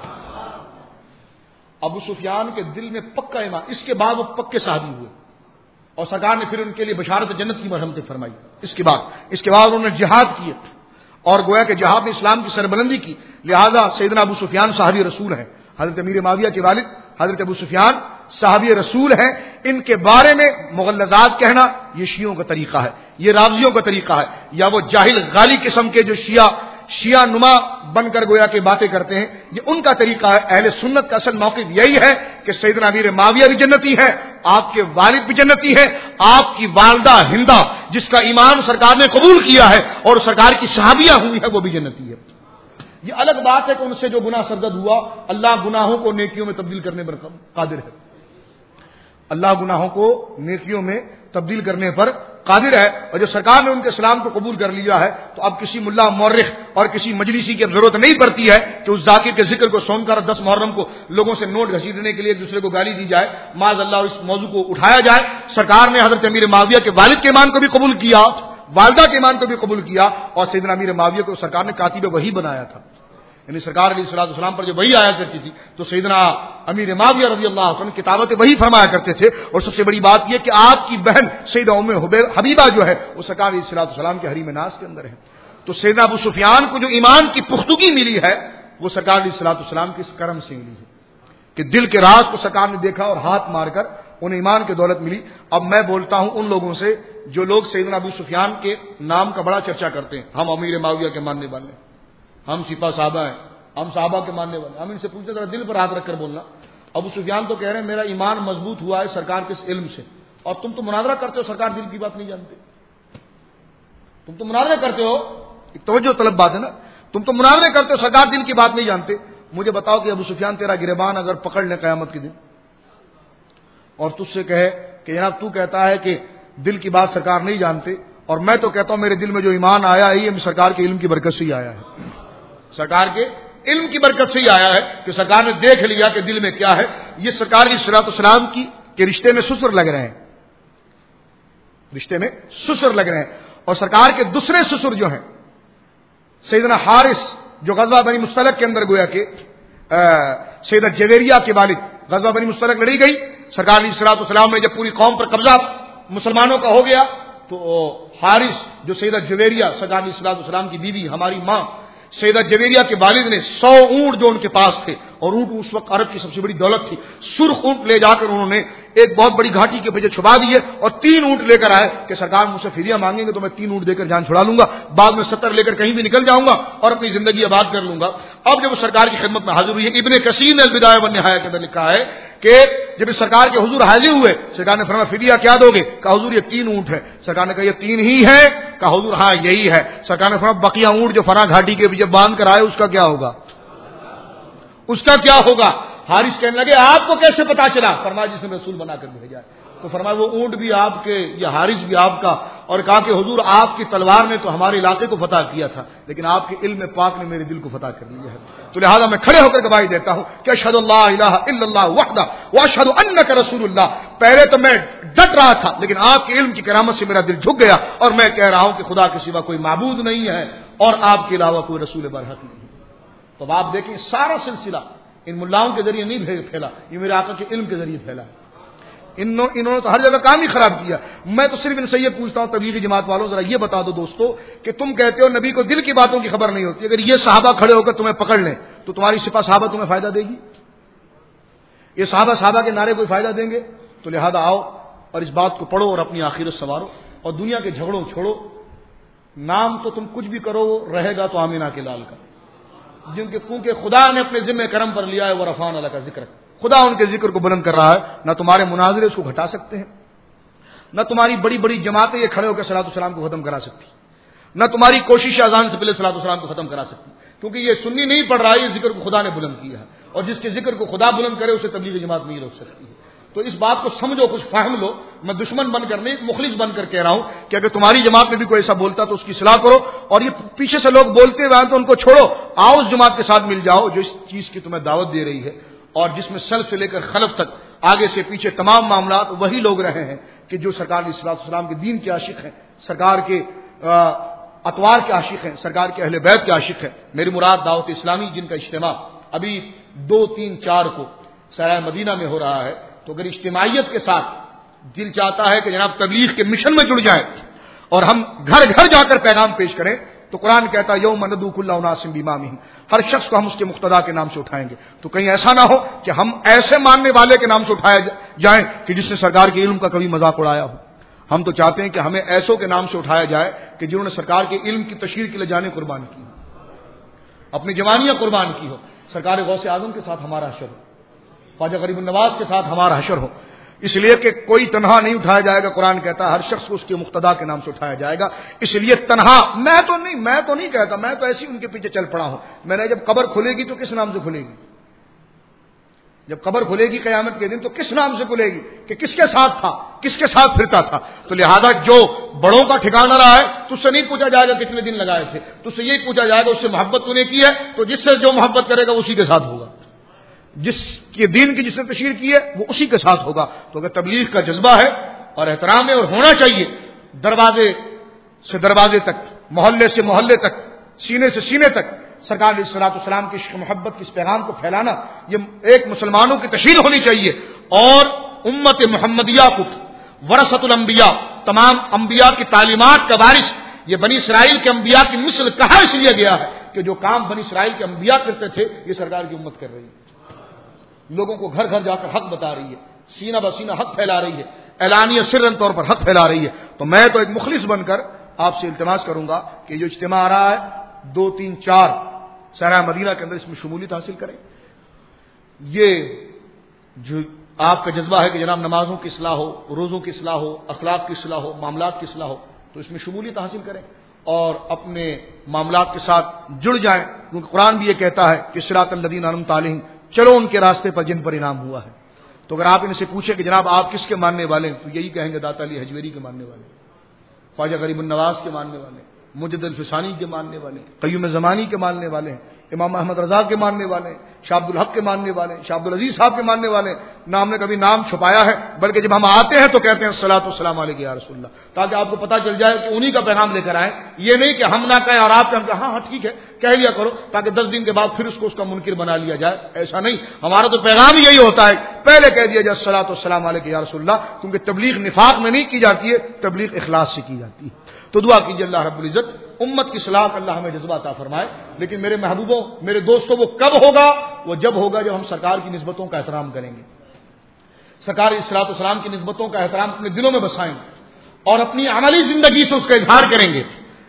A: ابو سفیان کے دل میں پکا ایمان. اس کے بعد وہ پکے صحابی ہوئے اور سرکار نے پھر ان کے لیے بشارت جنت کی مرحمتیں فرمائی. اس کے بعد انہوں نے جہاد کیے اور گویا کہ جہاد نے اسلام کی سربلندی کی. لہذا سیدنا ابو سفیان صحابی رسول ہیں. حضرت امیر معاویہ کے والد حضرت ابو سفیان صحابی رسول ہیں. ان کے بارے میں مغلظات کہنا یہ شیعوں کا طریقہ ہے، یہ رافضیوں کا طریقہ ہے، یا وہ جاہل غالی قسم کے جو شیعہ نما بن کر گویا کہ باتیں کرتے ہیں، یہ ان کا طریقہ ہے. اہل سنت کا اصل موقف یہی ہے کہ سیدنا امیر معاویہ بھی جنتی ہے، آپ کے والد بھی جنتی ہے، آپ کی والدہ ہندہ جس کا ایمان سرکار نے قبول کیا ہے اور سرکار کی صحابیہ ہوئی ہے وہ بھی جنتی ہے. یہ الگ بات ہے کہ ان سے جو گناہ سرزد ہوا، اللہ گناہوں کو نیکیوں میں تبدیل کرنے پر قادر ہے. اللہ گناہوں کو نیکیوں میں تبدیل کرنے پر قادر ہے. اور جب سرکار نے ان کے اسلام کو قبول کر لیا ہے تو اب کسی ملا مورخ اور کسی مجلسی کی اب ضرورت نہیں پڑتی ہے کہ اس ذاکر کے ذکر کو سن کر 10 محرم کو لوگوں سے نوٹ گھسیٹنے کے لیے ایک دوسرے کو گالی دی جائے. معاذ اللہ اس موضوع کو اٹھایا جائے. سرکار نے حضرت امیر معاویہ کے والد کے ایمان کو بھی قبول کیا، والدہ کے ایمان کو بھی قبول کیا، اور سیدنا امیر معاویہ کو سرکار نے کاتب وحی بنایا تھا. یعنی سرکار علیہ الصلوۃ والسلام پر جو وحی آیا کرتی تھی تو سیدنا امیر معاویہ رضی اللہ عنہ کتابت وحی فرمایا کرتے تھے. اور سب سے بڑی بات یہ کہ آپ کی بہن سیدہ ام حبیبہ جو ہے وہ سرکار علیہ الصلوۃ والسلام کے حریم ناز کے اندر ہے. تو سیدنا ابو سفیان کو جو ایمان کی پختگی ملی ہے وہ سرکار علیہ الصلوۃ والسلام کے اس کرم سے ملی ہے کہ دل کے راز کو سرکار نے دیکھا اور ہاتھ مار کر انہیں ایمان کی دولت ملی. اب میں بولتا ہوں ان لوگوں سے جو لوگ سیدنا ابو سفیان کے نام کا بڑا چرچا کرتے ہیں، ہم امیر معاویہ کے ماننے والے ہیں، ہم سپاہ صحابہ ہیں، ہم صحابہ کے ماننے والے. ہم ان سے پوچھتے ذرا دل پر ہاتھ رکھ کر بولنا، ابو سفیان تو کہہ رہے ہیں میرا ایمان مضبوط ہوا ہے سرکار کے اس علم سے، اور تم تو مناظرہ کرتے ہو سرکار دل کی بات نہیں جانتے. تم تو مناظرہ کرتے ہو، ایک توجہ طلب بات ہے نا، تم تو مناظرے کرتے ہو سرکار دل کی بات نہیں جانتے. مجھے بتاؤ کہ ابو سفیان تیرا گریبان اگر پکڑ لیں قیامت کے دن اور تجھ سے کہے کہ جناب تو کہتا ہے کہ دل کی بات سرکار نہیں جانتے، اور میں تو کہتا ہوں میرے دل میں جو ایمان آیا ہے یہ سرکار کے علم کی برکت سے ہی آیا ہے، سرکار کے علم کی برکت سے ہی آیا ہے کہ سرکار نے دیکھ لیا کہ دل میں کیا ہے. یہ سرکار کی صلاۃ والسلام کی کہ رشتے میں سسر لگ رہے ہیں، رشتے میں سسر لگ رہے ہیں. اور سرکار کے دوسرے سسر جو ہیں سیدنا حارث جو غزوہ بنی مستلق کے اندر گویا کہ سیدہ جویریہ کے والد، غزوہ بنی مستلق لڑی گئی، سرکار علیہ الصلوۃ والسلام نے جب پوری قوم پر قبضہ مسلمانوں کا ہو گیا تو حارث جو سیدہ جویریہ سرکار علیہ الصلوۃ والسلام کی بیوی ہماری ماں سیدہ جویریہ کے والد نے 100 اونٹ جو ان کے پاس تھے، اور اونٹ اس وقت عرب کی سب سے بڑی دولت تھی، سرخ اونٹ لے جا کر انہوں نے ایک بہت بڑی گھاٹی کے پیچھے چھپا دیے اور 3 اونٹ لے کر آئے کہ سرکار مجھ سے فدیہ مانگیں گے تو میں 3 اونٹ دے کر جان چھڑا لوں گا، بعد میں 70 لے کر کہیں بھی نکل جاؤں گا اور اپنی زندگی آباد کر لوں گا. اب جب وہ سرکار کی خدمت میں حاضر ہوئی، ابن کثیر نے البدایہ والنہایہ کے اندر لکھا ہے کہ جب اس سرکار کے حضور حاضر ہوئے سرکار نے فرمایا فدیہ کیا دو گے؟ کہا حضور یہ 3 اونٹ ہے. سرکار نے کہا یہ 3 ہی ہے؟ کہا حضور ہاں یہی ہے. سرکار نے فرمایا بقیہ اونٹ جو فراں گھاٹی کے پیچھے باندھ کر آئے اس کا کیا ہوگا؟ اس کا کیا ہوگا؟ حارث کہنے لگے آپ کو کیسے پتا چلا؟ فرمایا جس نے رسول بنا کر بھیجا. تو فرمایا وہ اونٹ بھی آپ کے، یہ حارث بھی آپ کا. اور کہا کہ حضور آپ کی تلوار نے تو ہمارے علاقے کو فتح کیا تھا لیکن آپ کے علم پاک نے میرے دل کو فتح کر لیا ہے. تو لہذا میں کھڑے ہو کر گواہی دیتا ہوں کہ اشہد اللہ الہ الا اللہ وحدہ واشہد انک رسول اللہ. پہلے تو میں ڈٹ رہا تھا لیکن آپ کے علم کی کرامت سے میرا دل جھک گیا اور میں کہہ رہا ہوں کہ خدا کے سوا کوئی معبود نہیں ہے اور آپ کے علاوہ کوئی رسول برحق نہیں ہے. تو آپ دیکھیں سارا سلسلہ ان ملاؤں کے ذریعے نہیں پھیلا، یہ میرے آقا کے علم کے ذریعے پھیلا. انہوں نے تو ہر جگہ کام ہی خراب کیا. میں تو صرف ان سے یہ پوچھتا ہوں تبلیغی جماعت والوں ذرا یہ بتا دو دوستو کہ تم کہتے ہو نبی کو دل کی باتوں کی خبر نہیں ہوتی، اگر یہ صحابہ کھڑے ہو کر تمہیں پکڑ لیں تو تمہاری سپہ صحابہ تمہیں فائدہ دے گی؟ یہ صحابہ کے نعرے کوئی فائدہ دیں گے؟ تو لہذا آؤ اور اس بات کو پڑھو اور اپنی آخرت سنوارو اور دنیا کے جھگڑوں چھوڑو. نام تو تم کچھ بھی کرو رہے گا تو آمینہ کے لال کا، جن کے کیونکہ خدا نے اپنے ذمہ کرم پر لیا ہے وہ رفعنا لک ذکر، خدا ان کے ذکر کو بلند کر رہا ہے. نہ تمہارے مناظرے اس کو گھٹا سکتے ہیں، نہ تمہاری بڑی بڑی جماعتیں یہ کھڑے ہو کر صلاۃ والسلام کو ختم کرا سکتی، نہ تمہاری کوشش اذان سے پہلے صلاۃ والسلام کو ختم کرا سکتی، کیونکہ یہ سنی نہیں پڑھ رہا ہے، یہ ذکر کو خدا نے بلند کیا ہے اور جس کے ذکر کو خدا بلند کرے اسے تبلیغ جماعت نہیں روک سکتی ہے. تو اس بات کو سمجھو، کچھ فہم لو. میں دشمن بن کر نہیں مخلص بن کر کہہ رہا ہوں کہ اگر تمہاری جماعت میں بھی کوئی ایسا بولتا تو اس کی اصلاح کرو، اور یہ پیچھے سے لوگ بولتے ہوئے تو ان کو چھوڑو، آؤ اس جماعت کے ساتھ مل جاؤ جو اس چیز کی تمہیں دعوت دے رہی ہے اور جس میں سلف سے لے کر خلف تک آگے سے پیچھے تمام معاملات وہی لوگ رہے ہیں کہ جو سرکار علیہ الصلوۃ والسلام کے دین کے عاشق ہیں، سرکار کے اطوار کے عاشق ہیں، سرکار کے اہل بیت کے عاشق ہیں. میری مراد دعوت اسلامی جن کا اجتماع ابھی 2، 3، 4 کو سرائے مدینہ میں ہو رہا ہے، تو اگر اجتماعیت کے ساتھ دل چاہتا ہے کہ جناب تبلیغ کے مشن میں جڑ جائے اور ہم گھر گھر جا کر پیغام پیش کریں، تو قرآن کہتا ہے یوم ندعو کل اناس بامامہم، ہر شخص کو ہم اس کے مقتدا کے نام سے اٹھائیں گے. تو کہیں ایسا نہ ہو کہ ہم ایسے ماننے والے کے نام سے اٹھائے جائیں کہ جس نے سرکار کے علم کا کبھی مذاق اڑایا ہو. ہم تو چاہتے ہیں کہ ہمیں ایسوں کے نام سے اٹھایا جائے کہ جنہوں نے سرکار کے علم کی تشہیر کے لیے جانیں قربان کی ہو، اپنی جوانیاں قربان کی ہو. سرکار غوث اعظم کے ساتھ ہمارا حشر ہو، خواجہ غریب النواز کے ساتھ ہمارا حشر ہو، اس لیے کہ کوئی تنہا نہیں اٹھایا جائے گا. قرآن کہتا ہے ہر شخص کو اس کے مقتدا کے نام سے اٹھایا جائے گا. اس لیے تنہا میں تو نہیں کہتا، میں تو ایسی ان کے پیچھے چل پڑا ہوں. میں نے جب قبر کھلے گی تو کس نام سے کھلے گی؟ جب قبر کھلے گی قیامت کے دن تو کس نام سے کھلے گی کہ کس کے ساتھ تھا، کس کے ساتھ پھرتا تھا؟ تو لہذا جو بڑوں کا ٹھکانہ رہا ہے تو اس سے نہیں پوچھا جائے گا کتنے دن لگائے تھے، تو اس سے یہی پوچھا جائے گا اس سے محبت تو نے کی ہے، تو جس سے جو محبت کرے گا اسی کے ساتھ ہوگا، جس کے دین کی جس نے تشہیر کی ہے وہ اسی کے ساتھ ہوگا. تو اگر تبلیغ کا جذبہ ہے اور احترام ہے اور ہونا چاہیے، دروازے سے دروازے تک، محلے سے محلے تک، سینے سے سینے تک سرکار علیہ الصلوۃ والسلام کی عشق محبت کی اس پیغام کو پھیلانا، یہ ایک مسلمانوں کی تشہیر ہونی چاہیے. اور امت محمدیہ کو ورثۃ الانبیاء، تمام انبیاء کی تعلیمات کا وارث، یہ بنی اسرائیل کے انبیاء کی مثل کہا اس لیے گیا ہے کہ جو کام بنی اسرائیل کے انبیاء کرتے تھے یہ سرکار کی امت کر رہی ہے. لوگوں کو گھر گھر جا کر حق بتا رہی ہے، سینہ بسینہ حق پھیلا رہی ہے، اعلانیہ سرن طور پر حق پھیلا رہی ہے. تو میں تو ایک مخلص بن کر آپ سے التماس کروں گا کہ جو اجتماع آ رہا ہے 2، 3، 4 سرائے مدینہ کے اندر اس میں شمولیت حاصل کریں. یہ جو آپ کا جذبہ ہے کہ جناب نمازوں کی اصلاح ہو، روزوں کی اصلاح ہو، اخلاق کی اصلاح ہو، معاملات کی اصلاح ہو، تو اس میں شمولیت حاصل کریں اور اپنے معاملات کے ساتھ جڑ جائیں، کیونکہ قرآن بھی یہ کہتا ہے کہ صراط الذین انعمت علیہم، چلو ان کے راستے پر جن پر انعام ہوا ہے۔ تو اگر آپ ان سے پوچھیں کہ جناب آپ کس کے ماننے والے ہیں، تو یہی کہیں گے داتا علی حجویری کے ماننے والے، خواجہ غریب النواز کے ماننے والے، مجد الفسانی کے ماننے والے، قیوم زمانی کے ماننے والے ہیں، امام احمد رضا کے ماننے والے ہیں، شاہ عبد الحق کے ماننے والے ہیں، شاہ عبد العزیز صاحب کے ماننے والے ہیں۔ نہ ہم نے کبھی نام چھپایا ہے، بلکہ جب ہم آتے ہیں تو کہتے ہیں الصلاۃ والسلام علیک یا رسول اللہ، تاکہ آپ کو پتہ چل جائے کہ انہی کا پیغام لے کر آئیں، یہ نہیں کہ ہم نہ کہیں اور آپ کہیں ہاں ٹھیک ہے کہہ لیا کرو، تاکہ 10 دن کے بعد پھر اس کو اس کا منکر بنا لیا جائے۔ ایسا نہیں، ہمارا تو پیغام یہی ہوتا ہے، پہلے کہہ دیا جائے الصلاۃ والسلام علیک یا رسول اللہ، کیونکہ تبلیغ نفاق میں نہیں کی جاتی ہے، تبلیغ اخلاص سے کی جاتی ہے۔ تو دعا کیجیے اللہ رب العزت امت کی اصلاح کا اللہ ہمیں جذبہ عطا فرمائے۔ لیکن میرے محبوبوں، میرے دوستوں، وہ کب ہوگا؟ وہ جب ہوگا جب ہم سرکار کی نسبتوں کا احترام کریں گے، سرکار صلاۃ والسلام کی نسبتوں کا احترام اپنے دلوں میں بسائیں گے اور اپنی عملی زندگی سے اس کا اظہار کریں گے،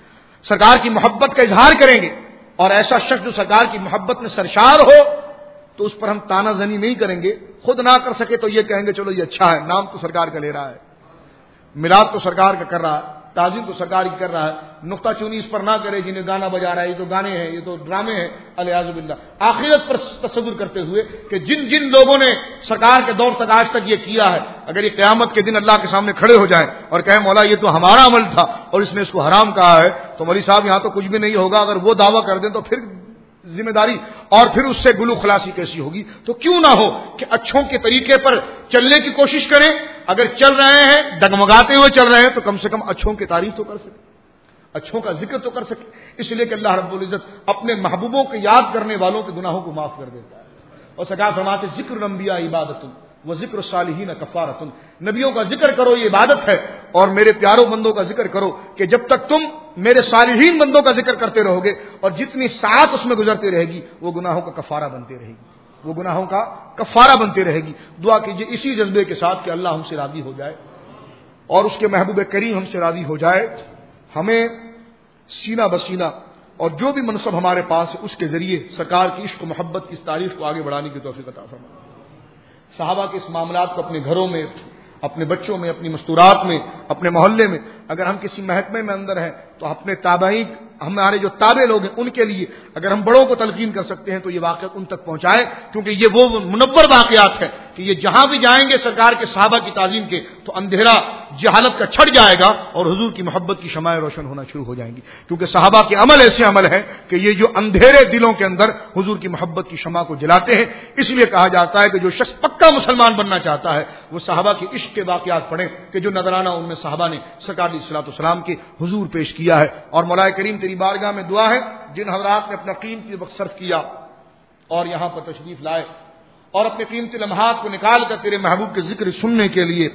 A: سرکار کی محبت کا اظہار کریں گے۔ اور ایسا شخص جو سرکار کی محبت میں سرشار ہو تو اس پر ہم تانا زنی نہیں کریں گے، خود نہ کر سکے تو یہ کہیں گے چلو یہ اچھا ہے، نام تو سرکار کا لے رہا ہے، میلاد تو سرکار کا کر رہا ہے، تعظیم تو سرکار کی کر رہا ہے، نقطہ چونی اس پر نہ کرے جنہیں گانا بجا رہا ہے، یہ تو گانے ہیں، یہ تو ڈرامے ہیں، الیاذ باللہ۔ آخرت پر تصور کرتے ہوئے کہ جن جن لوگوں نے سرکار کے دور تک آج تک یہ کیا ہے، اگر یہ قیامت کے دن اللہ کے سامنے کھڑے ہو جائیں اور کہیں مولا یہ تو ہمارا عمل تھا اور اس نے اس کو حرام کہا ہے، تو مولوی صاحب یہاں تو کچھ بھی نہیں ہوگا، اگر وہ دعویٰ کر دیں تو پھر ذمہ داری اور پھر اس سے گلو خلاصی کیسی ہوگی؟ تو کیوں نہ ہو کہ اچھوں کے طریقے پر چلنے کی کوشش کریں، اگر چل رہے ہیں ڈگمگاتے ہوئے چل رہے ہیں تو کم سے کم اچھوں کی تعریف تو کر سکیں، اچھوں کا ذکر تو کر سکیں، اس لیے کہ اللہ رب العزت اپنے محبوبوں کو یاد کرنے والوں کے گناہوں کو معاف کر دیتا ہے۔ اور سرکار فرماتے ذکر الانبیاء عبادت و ذکر الصالحین کفارۃ، نبیوں کا ذکر کرو یہ عبادت ہے، اور میرے پیاروں بندوں کا ذکر کرو کہ جب تک تم میرے صالحین بندوں کا ذکر کرتے رہو گے اور جتنی ساعت اس میں گزرتی رہے گی وہ گناہوں کا کفارہ بنتی رہے گی، وہ گناہوں کا کفارہ بنتی رہے گی۔ دعا کیجیے اسی جذبے کے ساتھ کہ اللہ ہم سے راضی ہو جائے اور اس کے محبوب کریم ہم سے راضی ہو جائے، ہمیں سینہ بسینہ اور جو بھی منصب ہمارے پاس ہے اس کے ذریعے سرکار کی عشق و محبت کی اس تعریف کو آگے بڑھانے کی توفیق عطا فرمائے۔ صحابہ کے اس معاملات کو اپنے گھروں میں، اپنے بچوں میں، اپنی مستورات میں، اپنے محلے میں، اگر ہم کسی محکمے میں اندر ہیں تو اپنے تابعین، ہمارے جو تابع لوگ ہیں ان کے لیے اگر ہم بڑوں کو تلقین کر سکتے ہیں تو یہ واقعات ان تک پہنچائے، کیونکہ یہ وہ منور واقعات ہیں کہ یہ جہاں بھی جائیں گے سرکار کے صحابہ کی تعظیم کے تو اندھیرا جہالت کا چھٹ جائے گا اور حضور کی محبت کی شمعیں روشن ہونا شروع ہو جائیں گی، کیونکہ صحابہ کے عمل ایسے عمل ہیں کہ یہ جو اندھیرے دلوں کے اندر حضور کی محبت کی شمع کو جلاتے ہیں۔ اس لیے کہا جاتا ہے کہ جو شخص پکا مسلمان بننا چاہتا ہے وہ صحابہ کے عشق کے واقعات پڑھیں کہ جو نذرانہ ان میں صحابہ نے سرکار علیہ الصلوۃ والسلام کے حضور پیش کیا ہے۔ اور مولا کریم تیری بارگاہ میں دعا ہے جن حضرات نے اپنا قیمتی وقت صرف کیا اور یہاں پر تشریف لائے اور اپنے قیمتی لمحات کو نکال کر تیرے محبوب کے ذکر سننے کے لیے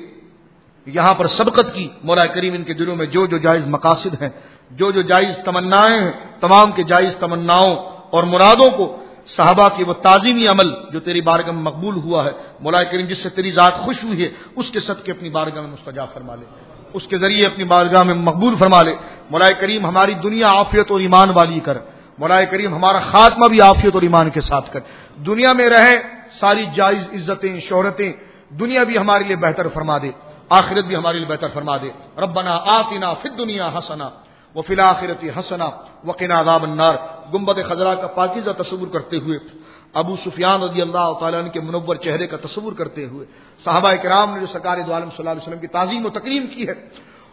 A: یہاں پر سبقت کی، مولا کریم ان کے دلوں میں جو جو جائز مقاصد ہیں، جو جو جائز تمنائیں ہیں، تمام کے جائز تمناؤں اور مرادوں کو صحابہ کی وہ تعظیمی عمل جو تیری بارگاہ میں مقبول ہوا ہے، مولا کریم جس سے تیری ذات خوش ہوئی ہے اس کے صدقے اپنی بارگاہ میں مستجاب فرما لے، اس کے ذریعے اپنی بارگاہ میں مقبول فرما لے۔ مولا کریم ہماری دنیا عافیت اور ایمان والی کر، مولا کریم ہمارا خاتمہ بھی عافیت اور ایمان کے ساتھ کر، دنیا میں رہیں ساری جائز عزتیں شہرتیں دنیا بھی ہمارے لیے بہتر فرما دے، آخرت بھی ہمارے لیے بہتر فرما دے۔ ربنا آتنا فی الدنیا حسنہ وفی الآخرۃ حسنہ وقنا عذاب النار۔ گنبد خضرا کا پاکیزہ تصور کرتے ہوئے، ابو سفیان رضی اللہ تعالیٰ عنہ کے منور چہرے کا تصور کرتے ہوئے، صحابہ کرام نے جو سرکار دو عالم صلی اللہ علیہ وسلم کی تعظیم و تکریم کی ہے،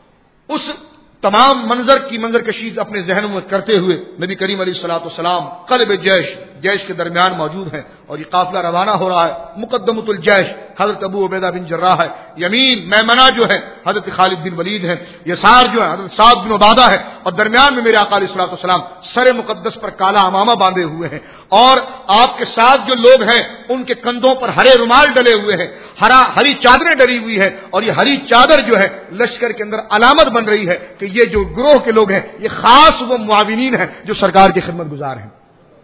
A: اس تمام منظر کی منظر کشی اپنے ذہنوں میں کرتے ہوئے نبی کریم علیہ الصلوۃ والسلام قلب جیش کے درمیان موجود ہیں اور یہ قافلہ روانہ ہو رہا ہے۔ مقدمۃ الجیش حضرت ابو عبیدہ بن جراح ہے، یمین میمنہ جو ہے حضرت خالد بن ولید ہے، یسار جو ہے حضرت سعد بن عبادہ ہے، اور درمیان میں میرے آقا علیہ الصلوۃ والسلام سر مقدس پر کالا امامہ باندھے ہوئے ہیں، اور آپ کے ساتھ جو لوگ ہیں ان کے کندھوں پر ہرے رومال ڈلے ہوئے ہیں، ہری چادریں ڈلی ہوئی ہے، اور یہ ہری چادر جو ہے لشکر کے اندر علامت بن رہی ہے کہ یہ جو گروہ کے لوگ ہیں یہ خاص وہ معاونین ہیں جو سرکار کی خدمت گزار ہیں۔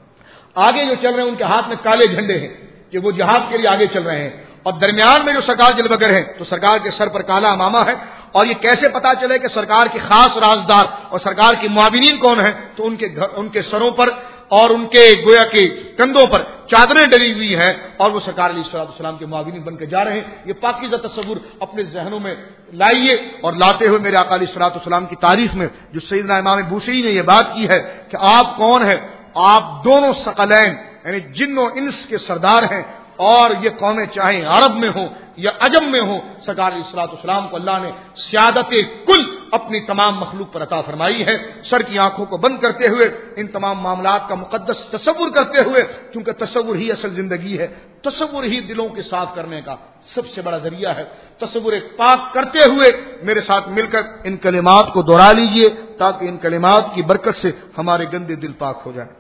A: آگے جو چل رہے ہیں ان کے ہاتھ میں کالے جھنڈے ہیں کہ وہ جہاد کے لیے آگے چل رہے ہیں، اور درمیان میں جو سرکار جلوگر ہیں تو سرکار کے سر پر کالا امامہ ہے، اور یہ کیسے پتا چلے کہ سرکار کی خاص رازدار اور سرکار کی معاونین کون ہیں؟ تو ان کے سروں پر اور ان کے گویا کے کندھوں پر چادریں ڈلی ہوئی ہیں اور وہ سرکار علیہ الصلوۃ والسلام کے معاونین بن کے جا رہے ہیں. یہ پاکیزہ تصور اپنے ذہنوں میں لائیے اور لاتے ہوئے میرے آقا علیہ الصلوۃ والسلام کی تاریخ میں جو سیدنا امام بوصیری نے یہ بات کی ہے کہ آپ کون ہیں؟ آپ دونوں ثقلین یعنی جن و انس کے سردار ہیں اور یہ قومیں چاہیں عرب میں ہوں یا عجم میں ہوں، سرکار علیہ الصلوۃ والسلام کو اللہ نے سیادت کل اپنی تمام مخلوق پر عطا فرمائی ہے. سر کی آنکھوں کو بند کرتے ہوئے ان تمام معاملات کا مقدس تصور کرتے ہوئے، کیونکہ تصور ہی اصل زندگی ہے، تصور ہی دلوں کے صاف کرنے کا سب سے بڑا ذریعہ ہے. تصور پاک کرتے ہوئے میرے ساتھ مل کر ان کلمات کو دوہرا لیجئے تاکہ ان کلمات کی برکت سے ہمارے گندے دل پاک ہو جائیں.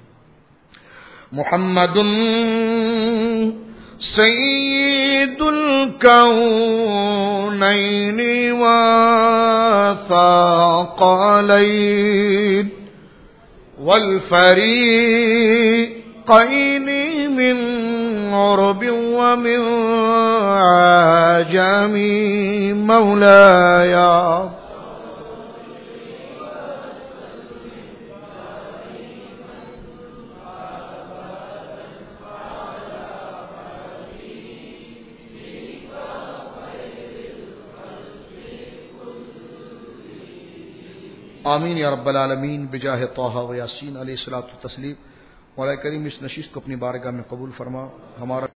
A: محمد سید الکونین والثقلین والفریقین من عرب ومن عجم مولاي آمین یا رب العالمین بجاہ طہ و یاسین علیہ الصلوۃ والتسلیم. مولا کریم اس نشست کو اپنی بارگاہ میں قبول فرما. ہمارا